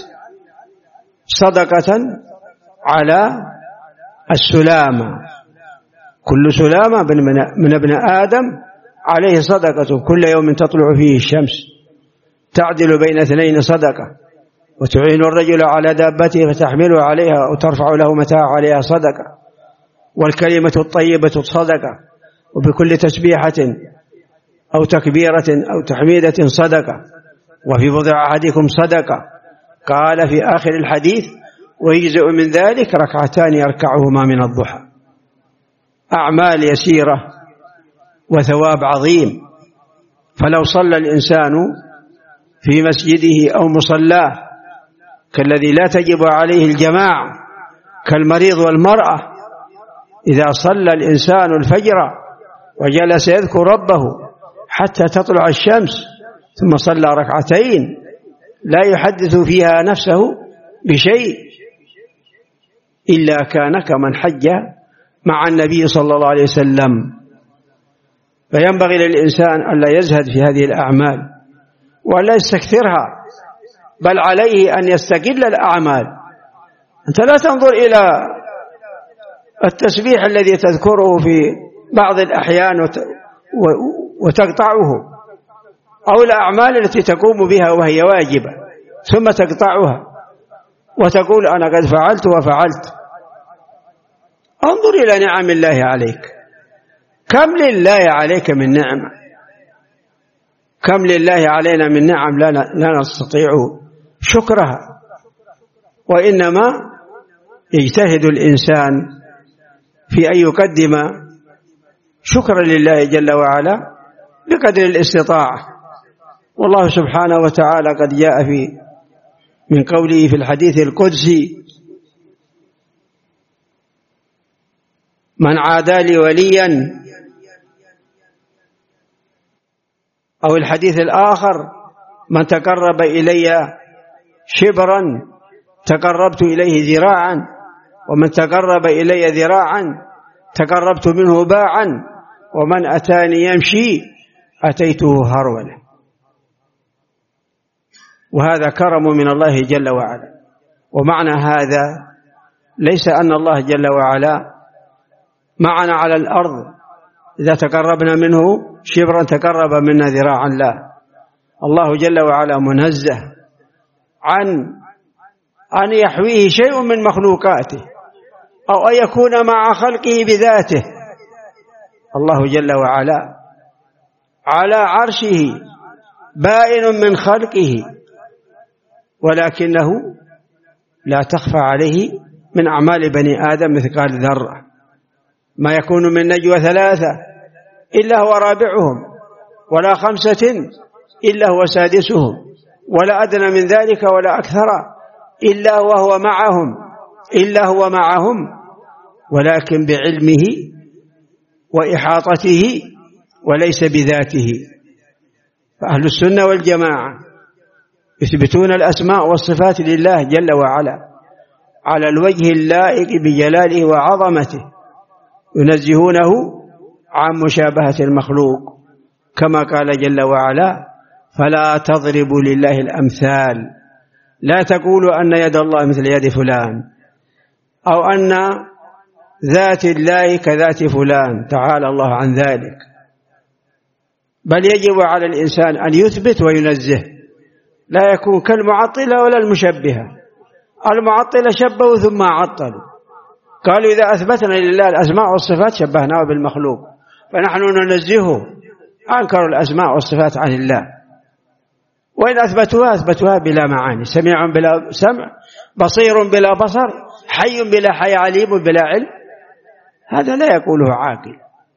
صدقة على السلامة. كل سلامة من ابن آدم عليه صدقة كل يوم تطلع فيه الشمس تعدل بين اثنين صدقة، وتعين الرجل على دابته فتحمله عليها وترفع له متاع عليها صدقة، والكلمة الطيبة صدقة، وبكل تسبيحة أو تكبيرة أو تحميدة صدقة، وفي بضع أحدكم صدقة. قال في آخر الحديث: ويجزئ من ذلك ركعتان يركعهما من الضحى. أعمال يسيرة وثواب عظيم، فلو صلى الإنسان في مسجده أو مصلاه كالذي لا تجب عليه الجماعة كالمريض والمرأة، إذا صلى الإنسان الفجر وجلس يذكر ربه حتى تطلع الشمس ثم صلى ركعتين لا يحدث فيها نفسه بشيء إلا كان كمن حج مع النبي صلى الله عليه وسلم. فينبغي للإنسان أن لا يزهد في هذه الأعمال ولا يستكثرها، بل عليه أن يستقل الأعمال. أنت لا تنظر إلى التسبيح الذي تذكره في بعض الأحيان وتقطعه، أو الأعمال التي تقوم بها وهي واجبة ثم تقطعها وتقول أنا قد فعلت وفعلت. انظر إلى نعم الله عليك، كم لله عليك من نعمة، كم لله علينا من نعم لا نستطيع شكرها، وإنما يجتهد الإنسان في أن يقدم شكرا لله جل وعلا بقدر الاستطاعة. والله سبحانه وتعالى قد جاء من قوله في الحديث القدسي: من عادى لي وليا، أو الحديث الآخر: من تقرب إلي شبرا تقربت إليه ذراعا، ومن تقرب إلي ذراعا تقربت منه باعا، ومن أتاني يمشي أتيته هرولا. وهذا كرم من الله جل وعلا. ومعنى هذا ليس أن الله جل وعلا معنا على الأرض إذا تقربنا منه شبرا تقرب منا ذراعا، لا، الله جل وعلا منزه عن أن يحويه شيء من مخلوقاته أو أن يكون مع خلقه بذاته. الله جل وعلا على عرشه بائن من خلقه، ولكنه لا تخفى عليه من أعمال بني آدم مثقال ذرة. ما يكون من نجوى ثلاثة إلا هو رابعهم، ولا خمسة إلا هو سادسهم، ولا أدنى من ذلك ولا أكثر إلا هو معهم، ولكن بعلمه وإحاطته وليس بذاته. فأهل السنة والجماعة يثبتون الأسماء والصفات لله جل وعلا على الوجه اللائق بجلاله وعظمته، ينزهونه عن مشابهة المخلوق، كما قال جل وعلا: فلا تضربوا لله الأمثال لا تقولوا أن يد الله مثل يد فلان، أو أن ذات الله كذات فلان، تعالى الله عن ذلك. بل يجب على الإنسان أن يثبت وينزه، لا يكون كالمعطلة ولا المشبهة. المعطلة شبهوا ثم عطلوا، قالوا إذا أثبتنا لله الأسماء والصفات شبهناه بالمخلوق، فنحن ننزهه. أنكروا الأسماء والصفات عن الله، وإن أثبتوها بلا معاني، سميع بلا سمع، بصير بلا بصر، حي بلا حي، عليم بلا علم. هذا لا يقوله عاقل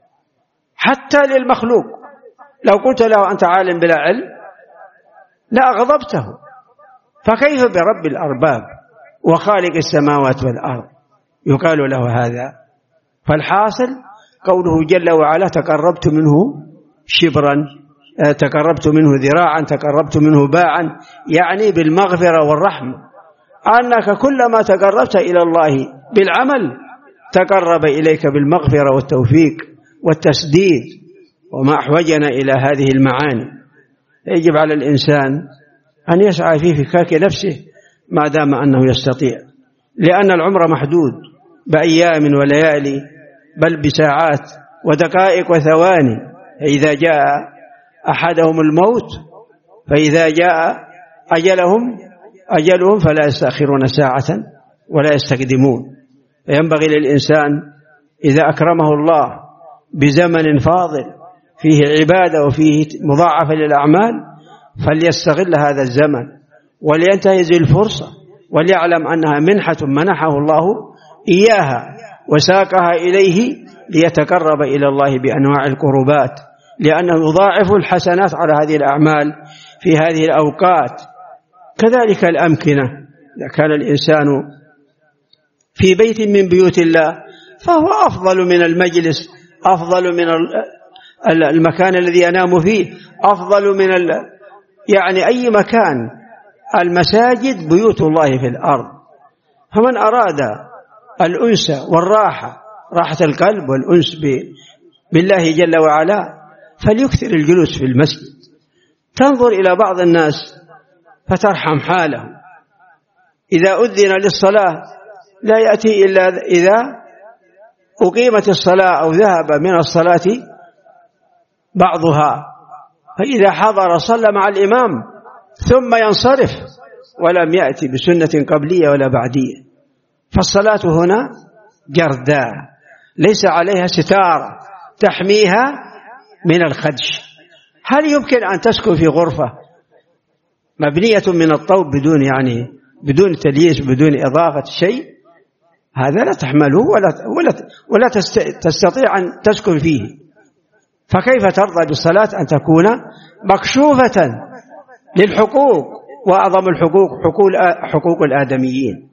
حتى للمخلوق. لو قلت له أنت عالم بلا علم لا أغضبته، فكيف برب الأرباب وخالق السماوات والأرض يقال له هذا؟ فالحاصل قوله جل وعلا تقربت منه شبرا، تقربت منه ذراعا، تقربت منه باعا، يعني بالمغفرة والرحمة، أنك كلما تقربت إلى الله بالعمل تقرب إليك بالمغفرة والتوفيق والتسديد، وما أحوجنا إلى هذه المعاني. يجب على الإنسان أن يسعى في فكاك نفسه ما دام أنه يستطيع، لأن العمر محدود بأيام وليالي، بل بساعات ودقائق وثواني. إذا جاء أحدهم الموت، فإذا جاء أجلهم فلا يستأخرون ساعة ولا يستقدمون. فينبغي للإنسان إذا أكرمه الله بزمن فاضل فيه عبادة وفيه مضاعفة للأعمال فليستغل هذا الزمن ولينتهز الفرصة، وليعلم أنها منحة منحه الله إياها وساقها إليه ليتقرب إلى الله بأنواع القربات، لأنه يضاعف الحسنات على هذه الأعمال في هذه الأوقات. كذلك الأمكنة، إذا كان الإنسان في بيت من بيوت الله فهو أفضل من المجلس، أفضل من المكان الذي ينام فيه، أفضل من يعني أي مكان. المساجد بيوت الله في الأرض. فمن أراد الأنس والراحة، راحة القلب والأنس بالله جل وعلا، فليكثر الجلوس في المسجد. تنظر إلى بعض الناس فترحم حاله، إذا أذن للصلاة لا يأتي إلا إذا أقيمت الصلاة أو ذهب من الصلاة بعضها، فإذا حضر صلى مع الإمام ثم ينصرف، ولم يأتي بسنة قبلية ولا بعدية. فالصلاة هنا جرداء ليس عليها ستارة تحميها من الخدش. هل يمكن أن تسكن في غرفة مبنية من الطوب بدون تلييس بدون إضافة شيء؟ هذا لا تحمله ولا تستطيع أن تسكن فيه. فكيف ترضى بالصلاة أن تكون مكشوفة للحقوق، وأعظم الحقوق حقوق الآدميين؟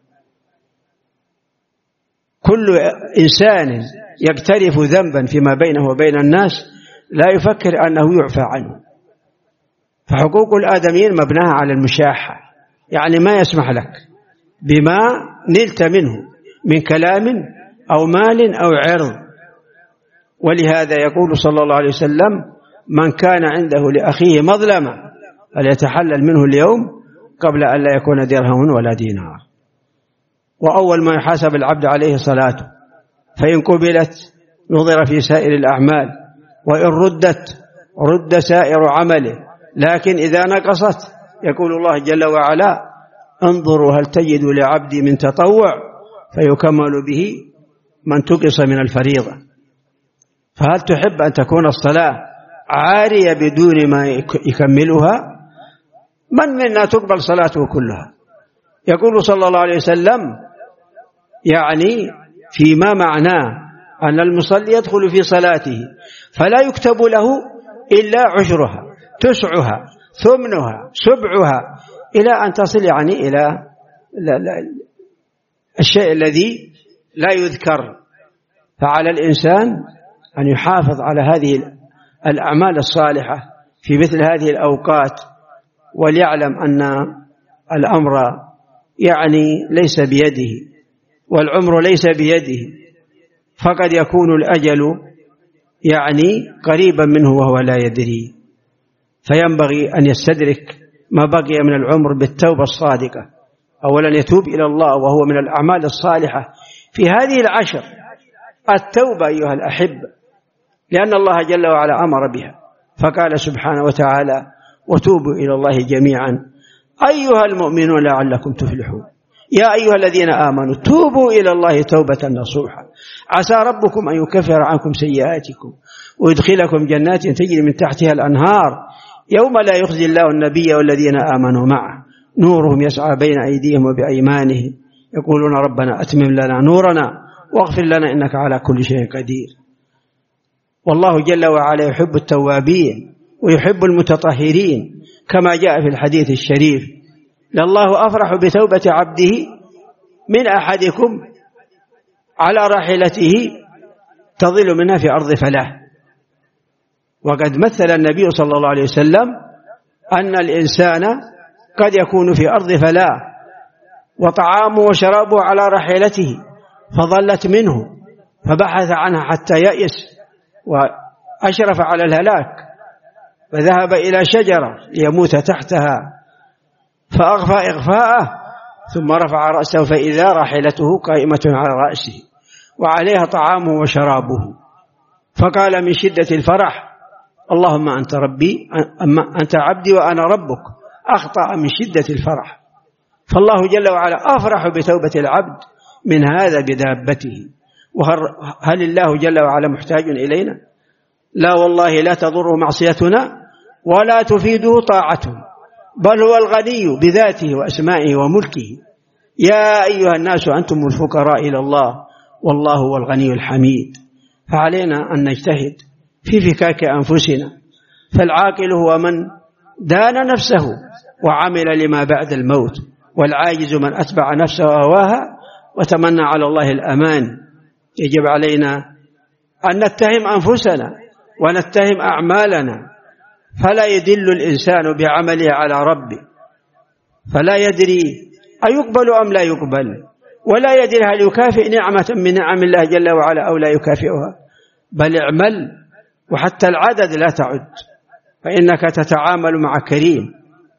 كل إنسان يقترف ذنبا فيما بينه وبين الناس لا يفكر أنه يعفى عنه. فحقوق الآدميين مبناها على المشاحة، يعني ما يسمح لك بما نلت منه من كلام أو مال أو عرض. ولهذا يقول صلى الله عليه وسلم من كان عنده لأخيه مظلمة فليتحلل منه اليوم قبل أن لا يكون درهم ولا دينار. وأول ما يحاسب العبد عليه صلاته، فإن قبلت نظر في سائر الأعمال، وإن ردت رد سائر عمله، لكن إذا نقصت يقول الله جل وعلا انظروا هل تجد لعبدي من تطوع فيكمل به من تقص من الفريضة. فهل تحب أن تكون الصلاة عارية بدون ما يكملها؟ من منا تقبل صلاته كلها؟ يقول صلى الله عليه وسلم يعني فيما معناه أن المصلي يدخل في صلاته فلا يكتب له إلا عشرها، تسعها، ثمنها، سبعها، إلى أن تصل يعني إلى الشيء الذي لا يذكر. فعلى الإنسان أن يحافظ على هذه الأعمال الصالحة في مثل هذه الأوقات، وليعلم أن الأمر يعني ليس بيده، والعمر ليس بيده، فقد يكون الأجل يعني قريبا منه وهو لا يدري. فينبغي أن يستدرك ما بقي من العمر بالتوبة الصادقة أولا يتوب إلى الله، وهو من الأعمال الصالحة في هذه العشر التوبة أيها الأحبة، لأن الله جل وعلا أمر بها، فقال سبحانه وتعالى: وتوبوا إلى الله جميعا أيها المؤمنون لعلكم تفلحون. يا أيها الذين آمنوا توبوا إلى الله توبة نصوحا عسى ربكم أن يكفر عنكم سيئاتكم ويدخلكم جنات تجري من تحتها الأنهار يوم لا يخزي الله النبي والذين آمنوا معه نورهم يسعى بين أيديهم وبأيمانهم يقولون ربنا أتمم لنا نورنا واغفر لنا إنك على كل شيء قدير. والله جل وعلا يحب التوابين ويحب المتطهرين، كما جاء في الحديث الشريف: لله أفرح بتوبة عبده من أحدكم على راحلته تظل منها في أرض فلاة. وقد مثل النبي صلى الله عليه وسلم أن الإنسان قد يكون في أرض فلاة وطعامه وشرابه على راحلته فضلت منه فبحث عنها حتى يأس وأشرف على الهلاك، فذهب إلى شجرة ليموت تحتها فأغفى إغفاءه ثم رفع رأسه فإذا راحلته قائمة على رأسه وعليها طعامه وشرابه، فقال من شدة الفرح: اللهم أنت ربي، أنت عبدي وأنا ربك. أخطأ من شدة الفرح. فالله جل وعلا أفرح بتوبة العبد من هذا بدابته. وهل الله جل وعلا محتاج إلينا؟ لا والله، لا تضره معصيتنا ولا تفيده طاعته، بل هو الغني بذاته وأسمائه وملكه. يا أيها الناس أنتم الفقراء إلى الله والله هو الغني الحميد. فعلينا أن نجتهد في فكاك أنفسنا، فالعاقل هو من دان نفسه وعمل لما بعد الموت، والعاجز من أتبع نفسه هواها وتمنى على الله الأمان. يجب علينا أن نتهم أنفسنا ونتهم أعمالنا، فلا يدل الإنسان بعمله على ربه، فلا يدري أيقبل أم لا يقبل، ولا يدري هل يكافئ نعمة من نعم الله جل وعلا أو لا يكافئها. بل اعمل وحتى العدد لا تعد، فإنك تتعامل مع كريم،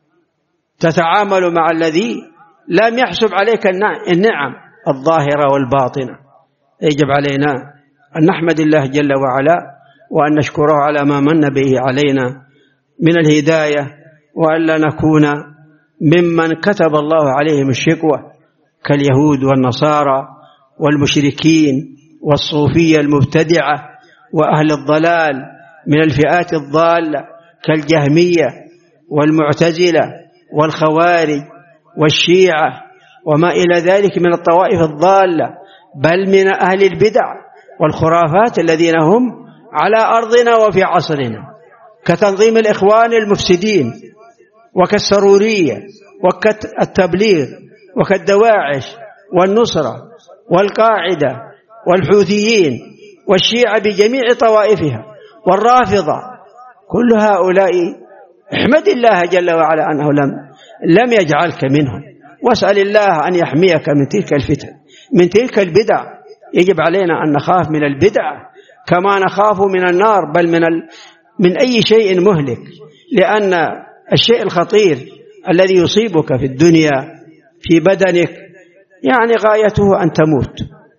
تتعامل مع الذي لم يحسب عليك النعم الظاهرة والباطنة. يجب علينا أن نحمد الله جل وعلا وأن نشكره على ما من به علينا من الهداية، وألا نكون ممن كتب الله عليهم الشقوة كاليهود والنصارى والمشركين والصوفية المبتدعة وأهل الضلال من الفئات الضالة كالجهمية والمعتزلة والخوارج والشيعة وما إلى ذلك من الطوائف الضالة، بل من أهل البدع والخرافات الذين هم على أرضنا وفي عصرنا، كتنظيم الإخوان المفسدين وكالسرورية وكالتبليغ وكالدواعش والنصرة والقاعدة والحوثيين والشيعة بجميع طوائفها والرافضة. كل هؤلاء احمد الله جل وعلا أنه لم يجعلك منهم، واسأل الله أن يحميك من تلك الفتن من تلك البدع. يجب علينا أن نخاف من البدع كما نخاف من النار، بل من أي شيء مهلك، لأن الشيء الخطير الذي يصيبك في الدنيا في بدنك يعني غايته أن تموت،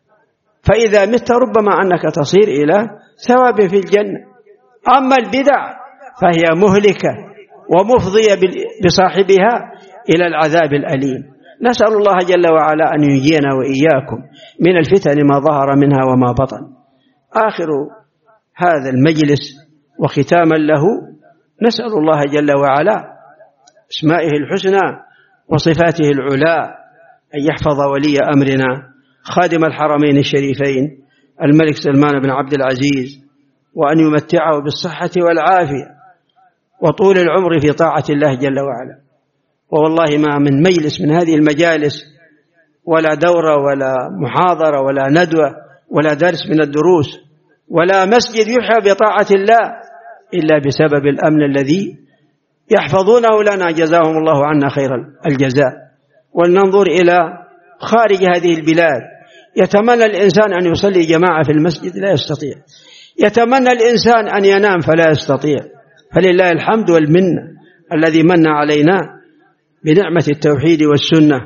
فإذا مت ربما أنك تصير إلى ثواب في الجنة. أما البدع فهي مهلكة ومفضية بصاحبها إلى العذاب الأليم. نسأل الله جل وعلا أن ينجينا وإياكم من الفتن ما ظهر منها وما بطن. آخر هذا المجلس وختاما له نسأل الله جل وعلا اسمائه الحسنى وصفاته العلى أن يحفظ ولي أمرنا خادم الحرمين الشريفين الملك سلمان بن عبد العزيز، وأن يمتعه بالصحة والعافية وطول العمر في طاعة الله جل وعلا. ووالله ما من مجلس من هذه المجالس ولا دورة ولا محاضرة ولا ندوة ولا درس من الدروس ولا مسجد يحيى بطاعة الله إلا بسبب الأمن الذي يحفظونه لنا، جزاهم الله عنا خير الجزاء. ولننظر إلى خارج هذه البلاد، يتمنى الإنسان أن يصلي جماعة في المسجد لا يستطيع، يتمنى الإنسان أن ينام فلا يستطيع. فلله الحمد والمنة الذي من علينا بنعمة التوحيد والسنة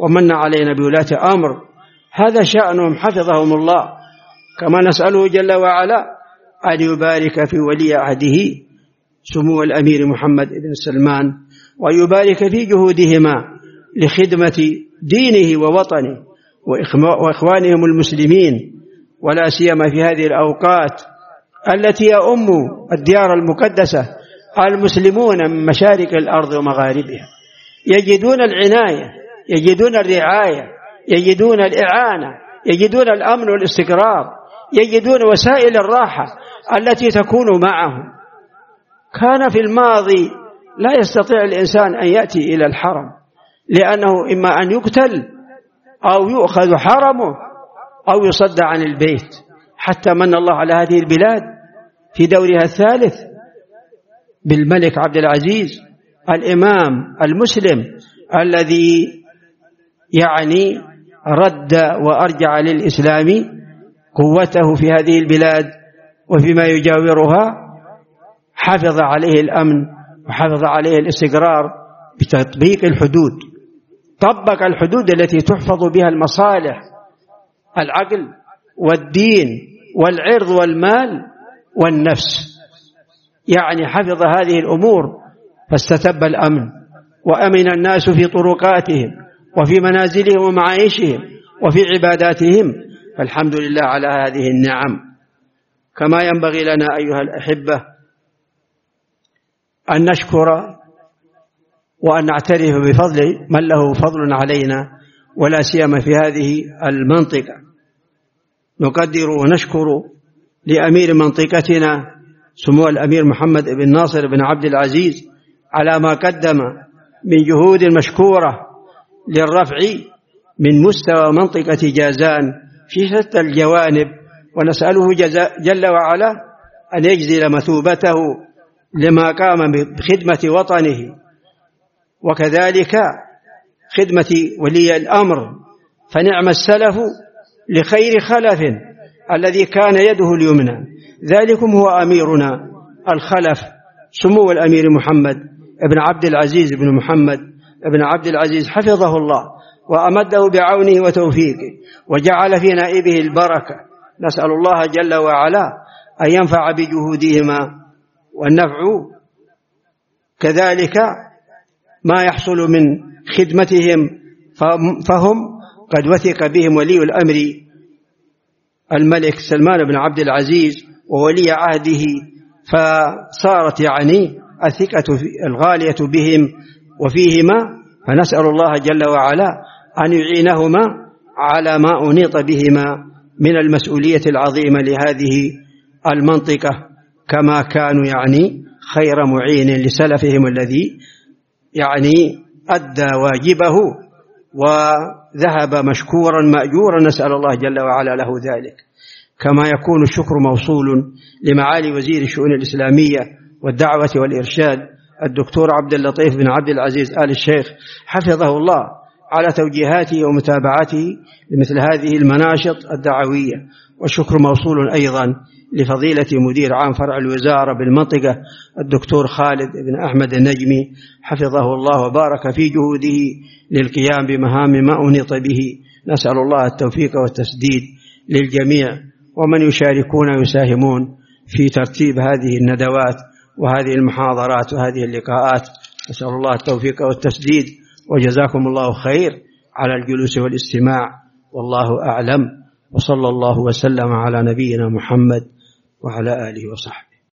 ومن علينا بولاة أمر، هذا شأنهم حفظهم الله. كما نسأله جل وعلا أن يبارك في ولي عهده سمو الأمير محمد بن سلمان، ويبارك في جهودهما لخدمة دينه ووطنه وإخوانهم المسلمين، ولا سيما في هذه الأوقات التي يؤم الديار المقدسة المسلمون من مشارق الأرض ومغاربها، يجدون العناية، يجدون الرعاية، يجدون الإعانة، يجدون الأمن والاستقرار، يجدون وسائل الراحة التي تكون معهم. كان في الماضي لا يستطيع الإنسان أن يأتي إلى الحرم، لأنه إما أن يقتل أو يؤخذ حرمه أو يصد عن البيت، حتى من الله على هذه البلاد في دورها الثالث بالملك عبد العزيز الإمام المسلم الذي يعني رد وأرجع للإسلام قوته في هذه البلاد وفيما يجاورها، حفظ عليه الأمن وحفظ عليه الاستقرار بتطبيق الحدود، طبق الحدود التي تحفظ بها المصالح، العقل والدين والعرض والمال والنفس، يعني حفظ هذه الأمور فاستتب الأمن، وأمن الناس في طرقاتهم وفي منازلهم ومعايشهم وفي عباداتهم، فالحمد لله على هذه النعم. كما ينبغي لنا أيها الأحبة أن نشكر وأن نعترف بفضل من له فضل علينا، ولا سيما في هذه المنطقة. نقدر ونشكر لأمير منطقتنا سمو الأمير محمد بن ناصر بن عبد العزيز على ما قدم من جهود مشكورة للرفع من مستوى منطقة جازان في شتى الجوانب، ونسأله جل وعلا أن يجزل مثوبته لما قام بخدمة وطنه، وكذلك خدمة ولي الأمر، فنعم السلف لخير خلف الذي كان يده اليمنى، ذلكم هو أميرنا الخلف سمو الأمير محمد بن عبد العزيز بن محمد بن عبد العزيز حفظه الله وأمده بعونه وتوفيقه وجعل في نائبه البركة. نسأل الله جل وعلا أن ينفع بجهودهما، والنفع كذلك ما يحصل من خدمتهم، فهم قد وثق بهم ولي الأمر الملك سلمان بن عبد العزيز وولي عهده، فصارت يعني الثقة الغالية بهم وفيهما، فنسأل الله جل وعلا أن يعينهما على ما أنيط بهما من المسؤولية العظيمة لهذه المنطقة، كما كانوا يعني خير معين لسلفهم الذي يعني أدى واجبه وذهب مشكورا مأجورا، نسأل الله جل وعلا له ذلك. كما يكون الشكر موصول لمعالي وزير الشؤون الإسلامية والدعوة والإرشاد الدكتور عبد اللطيف بن عبد العزيز آل الشيخ حفظه الله على توجيهاته ومتابعته لمثل هذه المناشط الدعوية، والشكر موصول أيضا لفضيلة مدير عام فرع الوزارة بالمنطقة الدكتور خالد بن أحمد النجمي حفظه الله وبارك في جهوده للقيام بمهام ما أنيط به. نسأل الله التوفيق والتسديد للجميع، ومن يشاركون ويساهمون في ترتيب هذه الندوات وهذه المحاضرات وهذه اللقاءات، نسأل الله التوفيق والتسديد، وجزاكم الله خير على الجلوس والاستماع، والله أعلم، وصلى الله وسلم على نبينا محمد وعلى آله وصحبه.